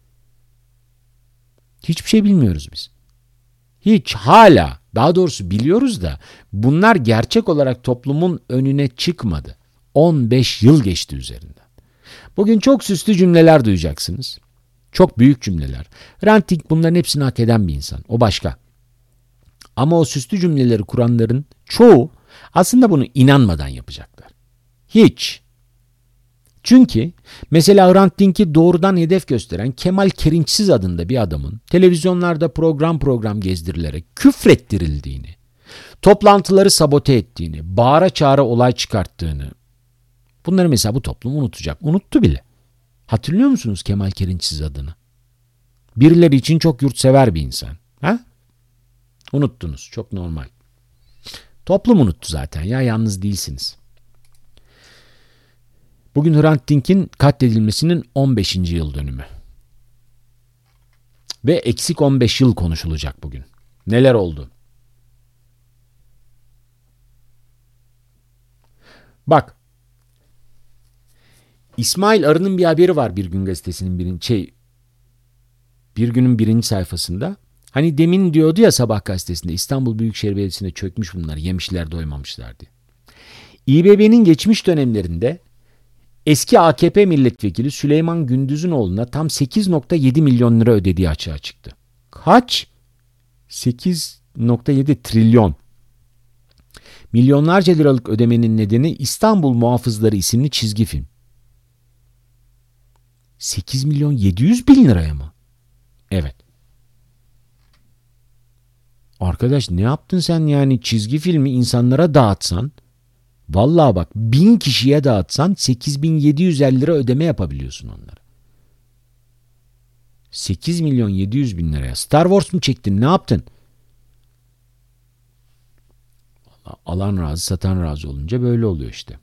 Hiçbir şey bilmiyoruz biz. Hiç hala, daha doğrusu biliyoruz da bunlar gerçek olarak toplumun önüne çıkmadı. 15 yıl geçti üzerinden. Bugün çok süslü cümleler duyacaksınız. Çok büyük cümleler. Hrant Dink bunların hepsini hak eden bir insan. O başka. Ama o süslü cümleleri kuranların çoğu aslında bunu inanmadan yapacaklar. Hiç. Çünkü mesela Hrant Dink'i doğrudan hedef gösteren Kemal Kerinçsiz adında bir adamın televizyonlarda program gezdirilerek küfrettirildiğini, toplantıları sabote ettiğini, bağıra çağıra olay çıkarttığını, bunları mesela bu toplum unutacak. Unuttu bile. Hatırlıyor musunuz Kemal Kerinçsiz adını? Birileri için çok yurtsever bir insan. Ha? Unuttunuz. Çok normal. Toplum unuttu zaten ya, yalnız değilsiniz. Bugün Hrant Dink'in katledilmesinin 15. yıl dönümü. Ve eksik 15 yıl konuşulacak bugün. Neler oldu? Bak. İsmail Arı'nın bir haberi var Bir Gün Gazetesi'nin Bir Gün'ün birinci sayfasında. Hani demin diyordu ya Sabah gazetesinde İstanbul Büyükşehir Belediyesi'ne çökmüş bunlar, yemişler doymamışlar diye. İBB'nin geçmiş dönemlerinde eski AKP milletvekili Süleyman Gündüz'ün oğluna tam 8,7 milyon lira ödediği açığa çıktı. Kaç? 8,7 trilyon. Milyonlarca liralık ödemenin nedeni İstanbul Muhafızları isimli çizgi film. 8 milyon 700 bin liraya mı? Evet. Arkadaş ne yaptın sen yani, çizgi filmi insanlara dağıtsan, vallahi bak 1000 kişiye dağıtsan 8.750 lira ödeme yapabiliyorsun onlara. 8 milyon 700 bin liraya Star Wars mu çektin, ne yaptın? Vallahi alan razı satan razı olunca böyle oluyor işte.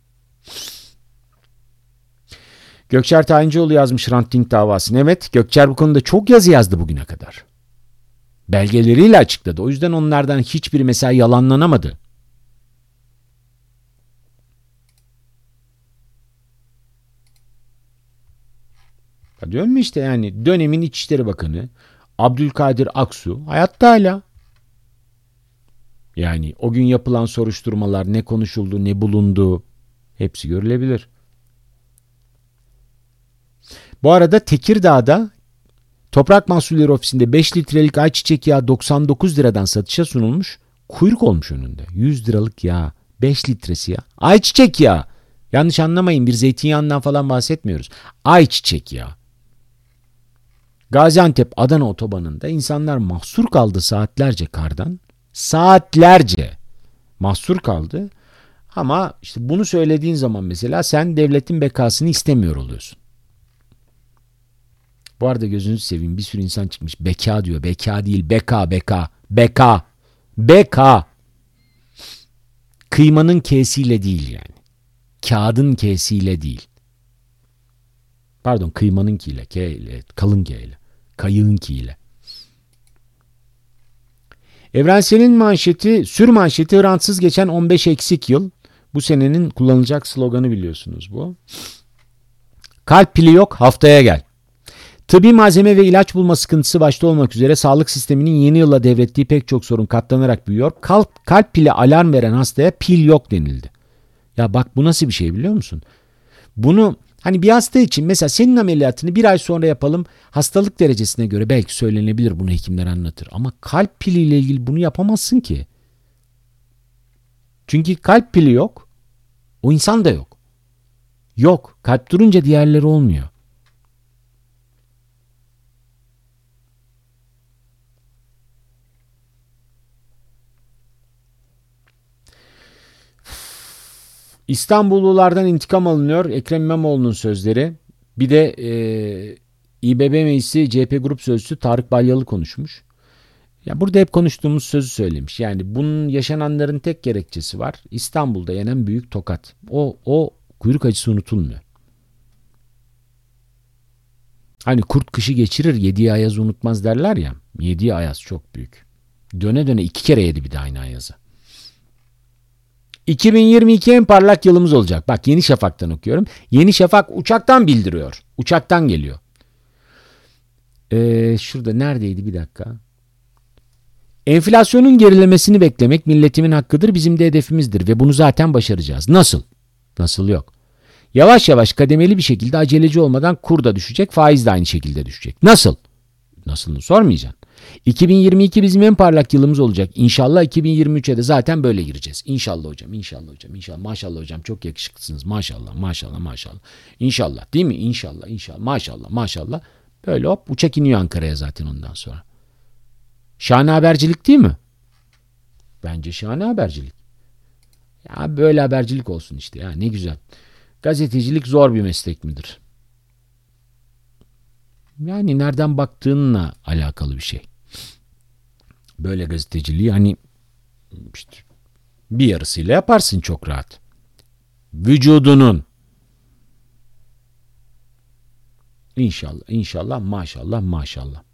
Gökçer Tayincioğlu yazmış Hrant Dink davasını. Evet, Gökçer bu konuda çok yazı yazdı bugüne kadar. Belgeleriyle açıkladı. O yüzden onlardan hiçbiri mesela yalanlanamadı. Ya diyorum mu işte, yani dönemin İçişleri Bakanı Abdülkadir Aksu hayatta hala. Yani o gün yapılan soruşturmalar, ne konuşuldu, ne bulundu, hepsi görülebilir. Bu arada Tekirdağ'da Toprak Mahsulleri Ofisi'nde 5 litrelik ayçiçek yağı 99 liradan satışa sunulmuş. Kuyruk olmuş önünde. 100 liralık yağ. 5 litresi ya. Ayçiçek yağı. Yanlış anlamayın, bir zeytinyağından falan bahsetmiyoruz. Ayçiçek yağı. Gaziantep-Adana otobanında insanlar mahsur kaldı saatlerce kardan. Saatlerce mahsur kaldı. Ama işte bunu söylediğin zaman mesela sen devletin bekasını istemiyor oluyorsun. Bu arada gözünüzü seveyim, bir sürü insan çıkmış beka diyor. Beka değil, beka. Kıymanın K'siyle değil yani. Kağıdın K'siyle değil. Pardon, kıymanın K'yle, K ile, kalın K ile. Kayığın K'yle. Evrensel'in manşeti, sür manşeti Hrantsız geçen 15 eksik yıl. Bu senenin kullanılacak sloganı biliyorsunuz bu. Kalp pili yok, haftaya gel. Tıbbi malzeme ve ilaç bulma sıkıntısı başta olmak üzere sağlık sisteminin yeni yılla devrettiği pek çok sorun katlanarak büyüyor. Kalp pili alarm veren hastaya pil yok denildi. Ya bak, bu nasıl bir şey biliyor musun? Bunu Hani bir hasta için mesela senin ameliyatını bir ay sonra yapalım. Hastalık derecesine göre belki söylenebilir, bunu hekimler anlatır. Ama kalp piliyle ilgili bunu yapamazsın ki. Çünkü kalp pili yok. O insan da yok. Yok. Kalp durunca diğerleri olmuyor. İstanbullulardan intikam alınıyor. Ekrem İmamoğlu'nun sözleri. Bir de İBB Meclisi CHP Grup Sözcüsü Tarık Balyalı konuşmuş. Ya burada hep konuştuğumuz sözü söylemiş. Yani bunun yaşananların tek gerekçesi var. İstanbul'da yenen büyük tokat. O kuyruk acısı unutulmuyor. Hani kurt kışı geçirir, yediği ayazı unutmaz derler ya. Yediği ayaz çok büyük. Döne döne 2 kere yedi bir de aynı ayazı. 2022 en parlak yılımız olacak. Bak, Yeni Şafak'tan okuyorum. Yeni Şafak uçaktan bildiriyor. Uçaktan geliyor. Şurada neredeydi, bir dakika. Enflasyonun gerilemesini beklemek milletimin hakkıdır. Bizim de hedefimizdir ve bunu zaten başaracağız. Nasıl? Nasıl yok. Yavaş yavaş kademeli bir şekilde, aceleci olmadan kur da düşecek, faiz de aynı şekilde düşecek. Nasıl? Nasılını sormayacaksın. 2022 bizim en parlak yılımız olacak. İnşallah 2023'e de zaten böyle gireceğiz. İnşallah hocam, inşallah hocam, inşallah. Maşallah hocam, çok yakışıklısınız. Maşallah, maşallah, maşallah. İnşallah, değil mi? İnşallah, inşallah, maşallah, maşallah. Böyle hop uçak iniyor Ankara'ya zaten ondan sonra. Şahane habercilik değil mi? Bence şahane habercilik. Ya böyle habercilik olsun işte ya, ne güzel. Gazetecilik zor bir meslek midir? Yani nereden baktığınla alakalı bir şey. Böyle gazeteciliği hani işte bir yarısıyla yaparsın çok rahat. Vücudunun. İnşallah, inşallah, maşallah, maşallah.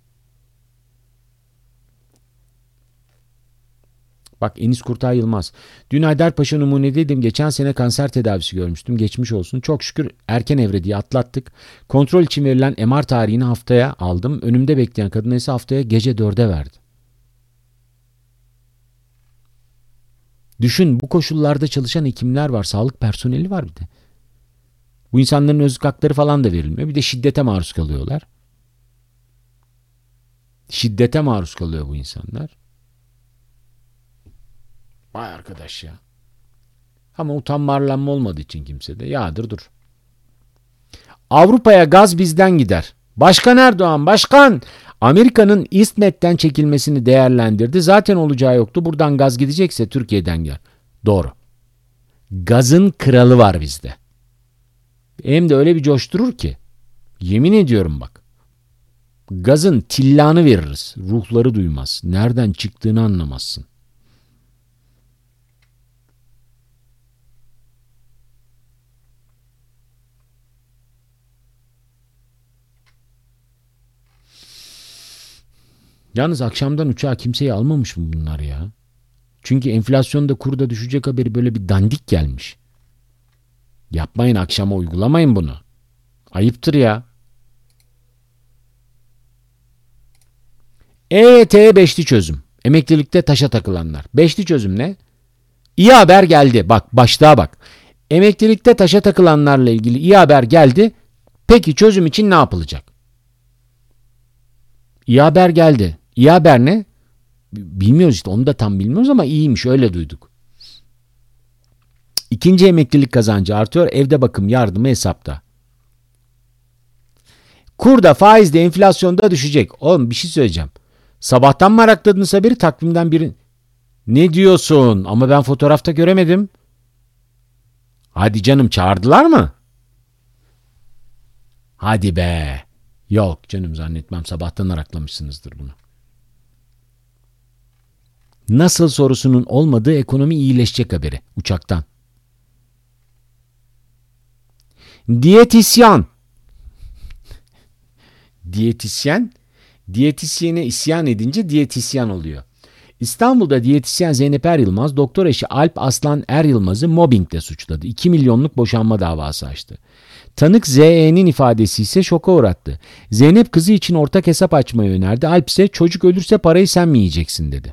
Bak, Enis Kurtay Yılmaz. Dün Haydarpaşa numunedeydim. Geçen sene kanser tedavisi görmüştüm. Geçmiş olsun. Çok şükür erken evre diye atlattık. Kontrol için verilen MR tarihini haftaya aldım. Önümde bekleyen kadın ise haftaya gece 4'e verdi. Düşün, bu koşullarda çalışan hekimler var. Sağlık personeli var bir de. Bu insanların özlük hakları falan da verilmiyor. Bir de şiddete maruz kalıyorlar. Şiddete maruz kalıyor bu insanlar. Vay arkadaş ya. Ama utanma arlanma olmadığı için kimsede. Yağdır dur. Avrupa'ya gaz bizden gider. Başkan Erdoğan, başkan! Amerika'nın İSTMED'den çekilmesini değerlendirdi. Zaten olacağı yoktu. Buradan gaz gidecekse Türkiye'den gel. Doğru. Gazın kralı var bizde. Hem de öyle bir coşturur ki. Yemin ediyorum bak. Gazın tillanı veririz. Ruhları duymaz. Nereden çıktığını anlamazsın. Yalnız akşamdan uçağa kimseyi almamış mı bunlar ya? Çünkü enflasyonda, kurda düşecek haberi böyle bir dandik gelmiş. Yapmayın, akşama uygulamayın bunu. Ayıptır ya. EYT'ye beşli çözüm. Emeklilikte taşa takılanlar. Beşli çözüm ne? İyi haber geldi. Bak, başlığa bak. Emeklilikte taşa takılanlarla ilgili iyi haber geldi. Peki çözüm için ne yapılacak? İyi haber geldi. İyi haber ne? Bilmiyoruz işte, onu da tam bilmiyoruz ama iyiymiş, öyle duyduk. İkinci emeklilik kazancı artıyor. Evde bakım yardımı hesapta. Kurda, faizde, enflasyonda düşecek. Oğlum bir şey söyleyeceğim. Sabahtan mı arakladınız haberi, takvimden biri? Ne diyorsun? Ama ben fotoğrafta göremedim. Hadi canım, çağırdılar mı? Hadi be. Yok canım, zannetmem, sabahtan araklamışsınızdır bunu. Nasıl sorusunun olmadığı ekonomi iyileşecek haberi uçaktan. Diyetisyen. Diyetisyene isyan edince diyetisyen oluyor. İstanbul'da diyetisyen Zeynep Er Yılmaz, doktor eşi Alp Aslan Er Yılmaz'ı mobbingle suçladı. 2 milyonluk boşanma davası açtı. Tanık ZE'nin ifadesi ise şoka uğrattı. Zeynep kızı için ortak hesap açmayı önerdi. Alp ise çocuk ölürse parayı sen mi yiyeceksin dedi.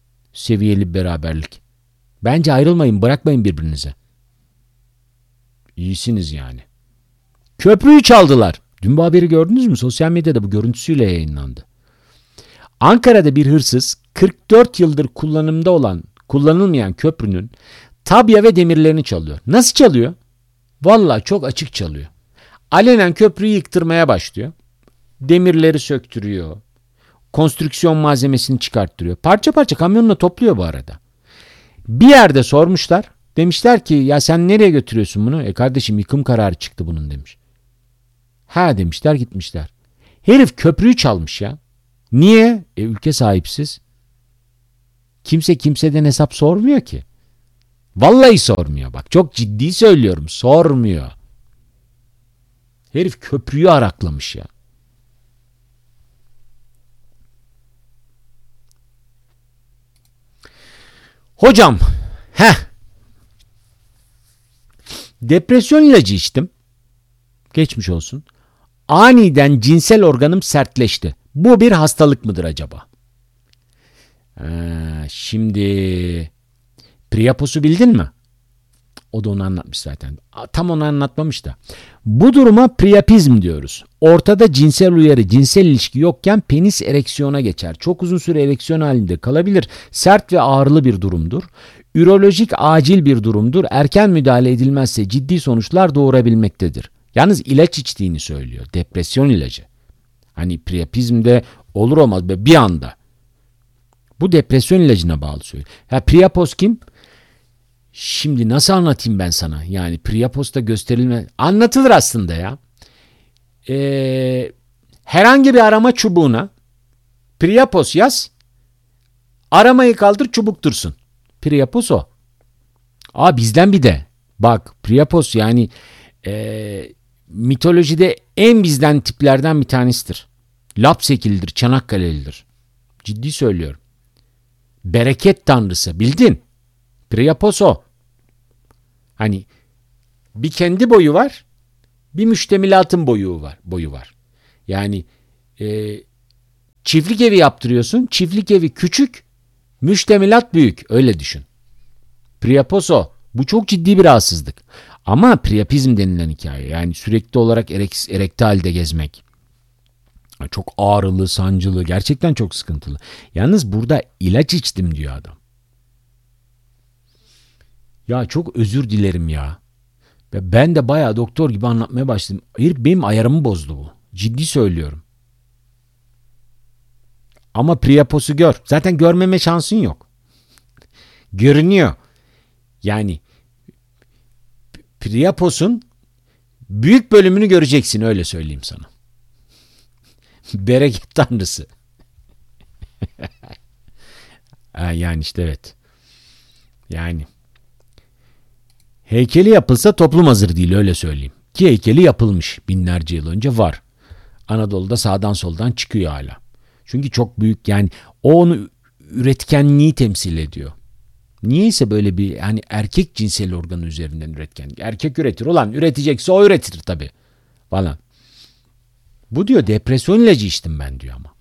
Seviyeli bir beraberlik. Bence ayrılmayın, bırakmayın birbirinize. İyisiniz yani. Köprüyü çaldılar. Dün bu haberi gördünüz mü? Sosyal medyada bu görüntüsüyle yayınlandı. Ankara'da bir hırsız 44 yıldır kullanılmayan köprünün tabya ve demirlerini çalıyor. Nasıl çalıyor? Vallahi çok açık çalıyor. Alenen köprüyü yıktırmaya başlıyor. Demirleri söktürüyor. Konstrüksiyon malzemesini çıkarttırıyor. Parça parça kamyonla topluyor bu arada. Bir yerde sormuşlar. Demişler ki ya sen nereye götürüyorsun bunu? Kardeşim yıkım kararı çıktı bunun demiş. Ha demişler gitmişler. Herif köprüyü çalmış ya. Niye? Ülke sahipsiz. Kimse kimseden hesap sormuyor ki. Vallahi sormuyor bak. Çok ciddi söylüyorum. Sormuyor. Herif köprüyü araklamış ya. Hocam. Depresyon ilacı içtim. Geçmiş olsun. Aniden cinsel organım sertleşti. Bu bir hastalık mıdır acaba? Şimdi Priapos'u bildin mi? O da onu anlatmış zaten. Tam onu anlatmamış da. Bu duruma priapizm diyoruz. Ortada cinsel uyarı, cinsel ilişki yokken penis ereksiyona geçer. Çok uzun süre ereksiyon halinde kalabilir. Sert ve ağrılı bir durumdur. Ürolojik acil bir durumdur. Erken müdahale edilmezse ciddi sonuçlar doğurabilmektedir. Yalnız ilaç içtiğini söylüyor. Depresyon ilacı. Hani priapizmde olur olmaz bir anda. Bu depresyon ilacına bağlı söylüyor. Priapos kim? Şimdi nasıl anlatayım ben sana? Yani Priapos'ta gösterilme... Anlatılır aslında ya. Herhangi bir arama çubuğuna Priapos yaz. Aramayı kaldır çubuk dursun. Priapos o. Bizden bir de. Bak Priapos yani mitolojide en bizden tiplerden bir tanesidir. Lapsekilidir, Çanakkale'lidir. Ciddi söylüyorum. Bereket tanrısı bildin. Priapos o. Hani bir kendi boyu var, bir müştemilatın boyu var. Yani çiftlik evi yaptırıyorsun, çiftlik evi küçük, müştemilat büyük. Öyle düşün. Priapos o. Bu çok ciddi bir rahatsızlık. Ama priapizm denilen hikaye. Yani sürekli olarak erekte halde gezmek. Çok ağrılı, sancılı, gerçekten çok sıkıntılı. Yalnız burada ilaç içtim diyor adam. Ya çok özür dilerim ya. Ben de bayağı doktor gibi anlatmaya başladım. Hayır benim ayarımı bozdu bu. Ciddi söylüyorum. Ama Priapos'u gör. Zaten görmeme şansın yok. Görünüyor. Yani Priapos'un büyük bölümünü göreceksin öyle söyleyeyim sana. Bereket tanrısı. Yani işte evet. Yani heykeli yapılsa toplum hazır değil öyle söyleyeyim. Ki heykeli yapılmış binlerce yıl önce var. Anadolu'da sağdan soldan çıkıyor hala. Çünkü çok büyük yani onu üretkenliği temsil ediyor. Niyeyse böyle bir hani erkek cinsel organı üzerinden üretkenlik. Erkek üretir ulan üretecekse o üretir tabii falan. Bu diyor depresyon ilacı içtim ben diyor ama.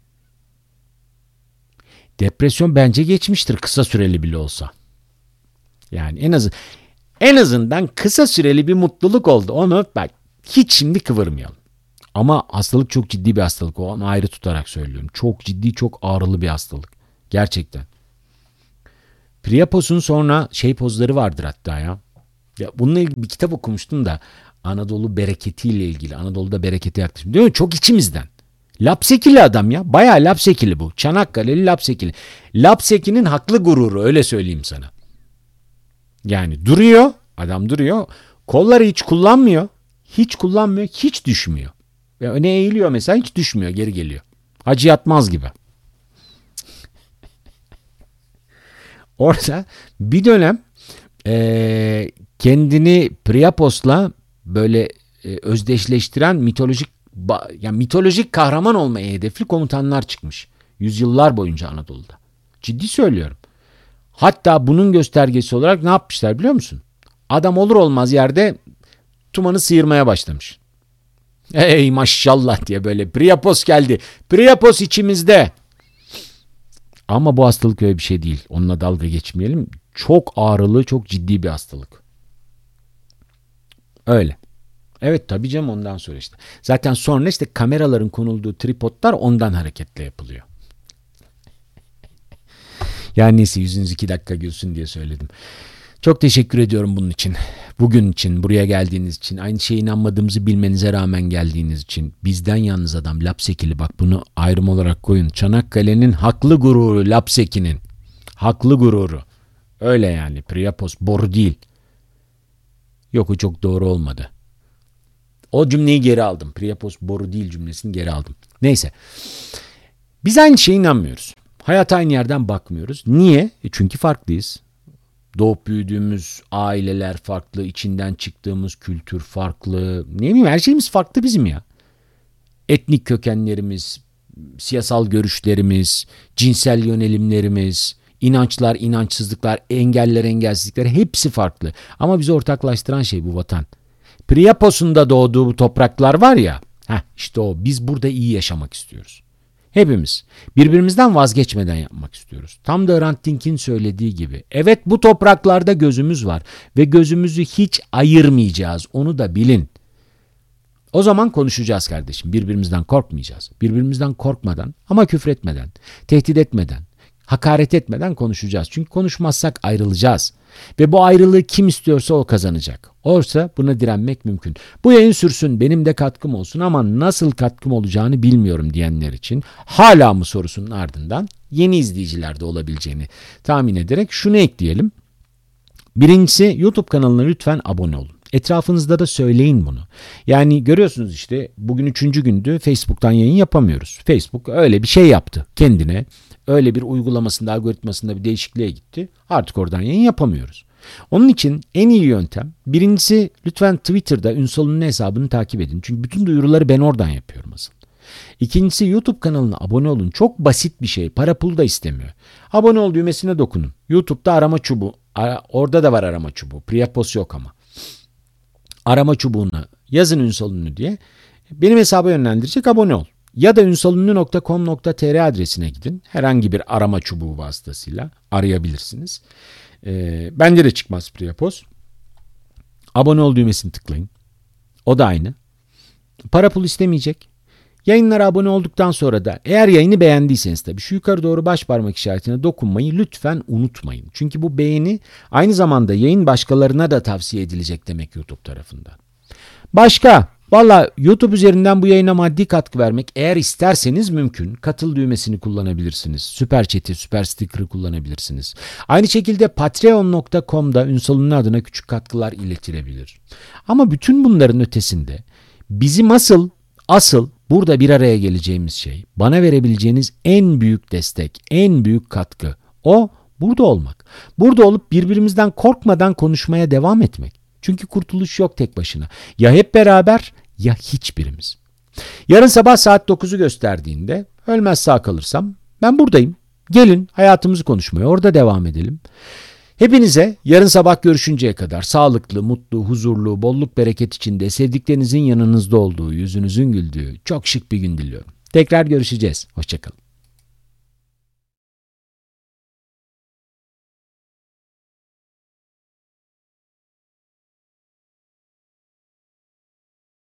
Depresyon bence geçmiştir kısa süreli bile olsa. Yani en azından kısa süreli bir mutluluk oldu. Onu bak hiç şimdi kıvırmayalım. Ama hastalık çok ciddi bir hastalık. Onu ayrı tutarak söylüyorum. Çok ciddi, çok ağrılı bir hastalık. Gerçekten. Priapos'un sonra pozları vardır hatta ya. Ya bununla ilgili bir kitap okumuştum da Anadolu bereketiyle ilgili. Anadolu'da berekete yaklaşım. Değil mi? Çok içimizden. Lapsekili adam ya. Bayağı Lapsekili bu. Çanakkale'li Lapsekili. Lapseki'nin haklı gururu öyle söyleyeyim sana. Yani duruyor. Adam duruyor. Kolları hiç kullanmıyor. Hiç kullanmıyor. Hiç düşmüyor. Ve öne eğiliyor mesela hiç düşmüyor. Geri geliyor. Hacı Yatmaz gibi. Orada bir dönem kendini Priapos'la böyle özdeşleştiren mitolojik kahraman olmaya hedefli komutanlar çıkmış. Yüzyıllar boyunca Anadolu'da. Ciddi söylüyorum. Hatta bunun göstergesi olarak ne yapmışlar biliyor musun? Adam olur olmaz yerde tumanı sıyırmaya başlamış. Ey maşallah diye böyle Priapos geldi. Priapos içimizde. Ama bu hastalık öyle bir şey değil. Onunla dalga geçmeyelim. Çok ağrılı, çok ciddi bir hastalık. Öyle. Evet tabii canım, ondan sonra işte. Zaten sonra işte kameraların konulduğu tripodlar ondan hareketle yapılıyor. Yani neyse, 102 dakika gülsün diye söyledim. Çok teşekkür ediyorum bunun için. Bugün için, buraya geldiğiniz için, aynı şeye inanmadığımızı bilmenize rağmen geldiğiniz için. Bizden yalnız adam Lapseki'li, bak bunu ayrım olarak koyun. Çanakkale'nin haklı gururu Lapseki'nin. Haklı gururu. Öyle yani, Priapos boru değil. Yok, o çok doğru olmadı. O cümleyi geri aldım. Priapos boru değil cümlesini geri aldım. Neyse. Biz aynı şeye inanmıyoruz. Hayata aynı yerden bakmıyoruz. Niye? Çünkü farklıyız. Doğup büyüdüğümüz aileler farklı, içinden çıktığımız kültür farklı. Ne bileyim, her şeyimiz farklı bizim ya. Etnik kökenlerimiz, siyasal görüşlerimiz, cinsel yönelimlerimiz, inançlar, inançsızlıklar, engeller, engelsizlikler hepsi farklı. Ama bizi ortaklaştıran şey bu vatan. Priapos'un da doğduğu bu topraklar var ya, işte o. Biz burada iyi yaşamak istiyoruz. Hepimiz birbirimizden vazgeçmeden yapmak istiyoruz. Tam da Hrant Dink'in söylediği gibi. Evet, bu topraklarda gözümüz var ve gözümüzü hiç ayırmayacağız. Onu da bilin. O zaman konuşacağız kardeşim. Birbirimizden korkmayacağız. Birbirimizden korkmadan ama küfretmeden, tehdit etmeden, hakaret etmeden konuşacağız. Çünkü konuşmazsak ayrılacağız. Ve bu ayrılığı kim istiyorsa o kazanacak. Oysa buna direnmek mümkün. Bu yayın sürsün, benim de katkım olsun ama nasıl katkım olacağını bilmiyorum diyenler için hala mı sorusunun ardından yeni izleyiciler de olabileceğini tahmin ederek şunu ekleyelim. Birincisi, YouTube kanalına lütfen abone olun. Etrafınızda da söyleyin bunu. Yani görüyorsunuz işte, bugün 3. gündü, Facebook'tan yayın yapamıyoruz. Facebook öyle bir şey yaptı kendine. Öyle bir uygulamasında, algoritmasında bir değişikliğe gitti. Artık oradan yayın yapamıyoruz. Onun için en iyi yöntem, birincisi lütfen Twitter'da Ünsal'ın hesabını takip edin. Çünkü bütün duyuruları ben oradan yapıyorum asıl. İkincisi, YouTube kanalına abone olun. Çok basit bir şey. Para pul da istemiyor. Abone ol düğmesine dokunun. YouTube'da arama çubuğu. Orada da var arama çubuğu. Priapos yok ama. Arama çubuğuna yazın Ünsal Ünlü diye. Benim hesaba yönlendirecek, abone ol. Ya da ünsalünlü.com.tr adresine gidin. Herhangi bir arama çubuğu vasıtasıyla arayabilirsiniz. Bence de çıkmaz Priapos. Abone ol düğmesini tıklayın. O da aynı. Para pul istemeyecek. Yayınlara abone olduktan sonra da eğer yayını beğendiyseniz tabii şu yukarı doğru baş parmak işaretine dokunmayı lütfen unutmayın. Çünkü bu beğeni aynı zamanda yayın başkalarına da tavsiye edilecek demek YouTube tarafından. Başka, valla YouTube üzerinden bu yayına maddi katkı vermek eğer isterseniz mümkün. Katıl düğmesini kullanabilirsiniz. Süper chat'i, süper sticker'ı kullanabilirsiniz. Aynı şekilde patreon.com'da Ünsal'ın adına küçük katkılar iletilebilir. Ama bütün bunların ötesinde bizim asıl burada bir araya geleceğimiz şey, bana verebileceğiniz en büyük destek, en büyük katkı, o burada olmak. Burada olup birbirimizden korkmadan konuşmaya devam etmek. Çünkü kurtuluş yok tek başına. Ya hep beraber ya hiçbirimiz. Yarın sabah saat 9'u gösterdiğinde, ölmez sağ kalırsam, ben buradayım. Gelin hayatımızı konuşmaya, orada devam edelim. Hepinize yarın sabah görüşünceye kadar sağlıklı, mutlu, huzurlu, bolluk bereket içinde sevdiklerinizin yanınızda olduğu, yüzünüzün güldüğü çok şık bir gün diliyorum. Tekrar görüşeceğiz. Hoşça kalın.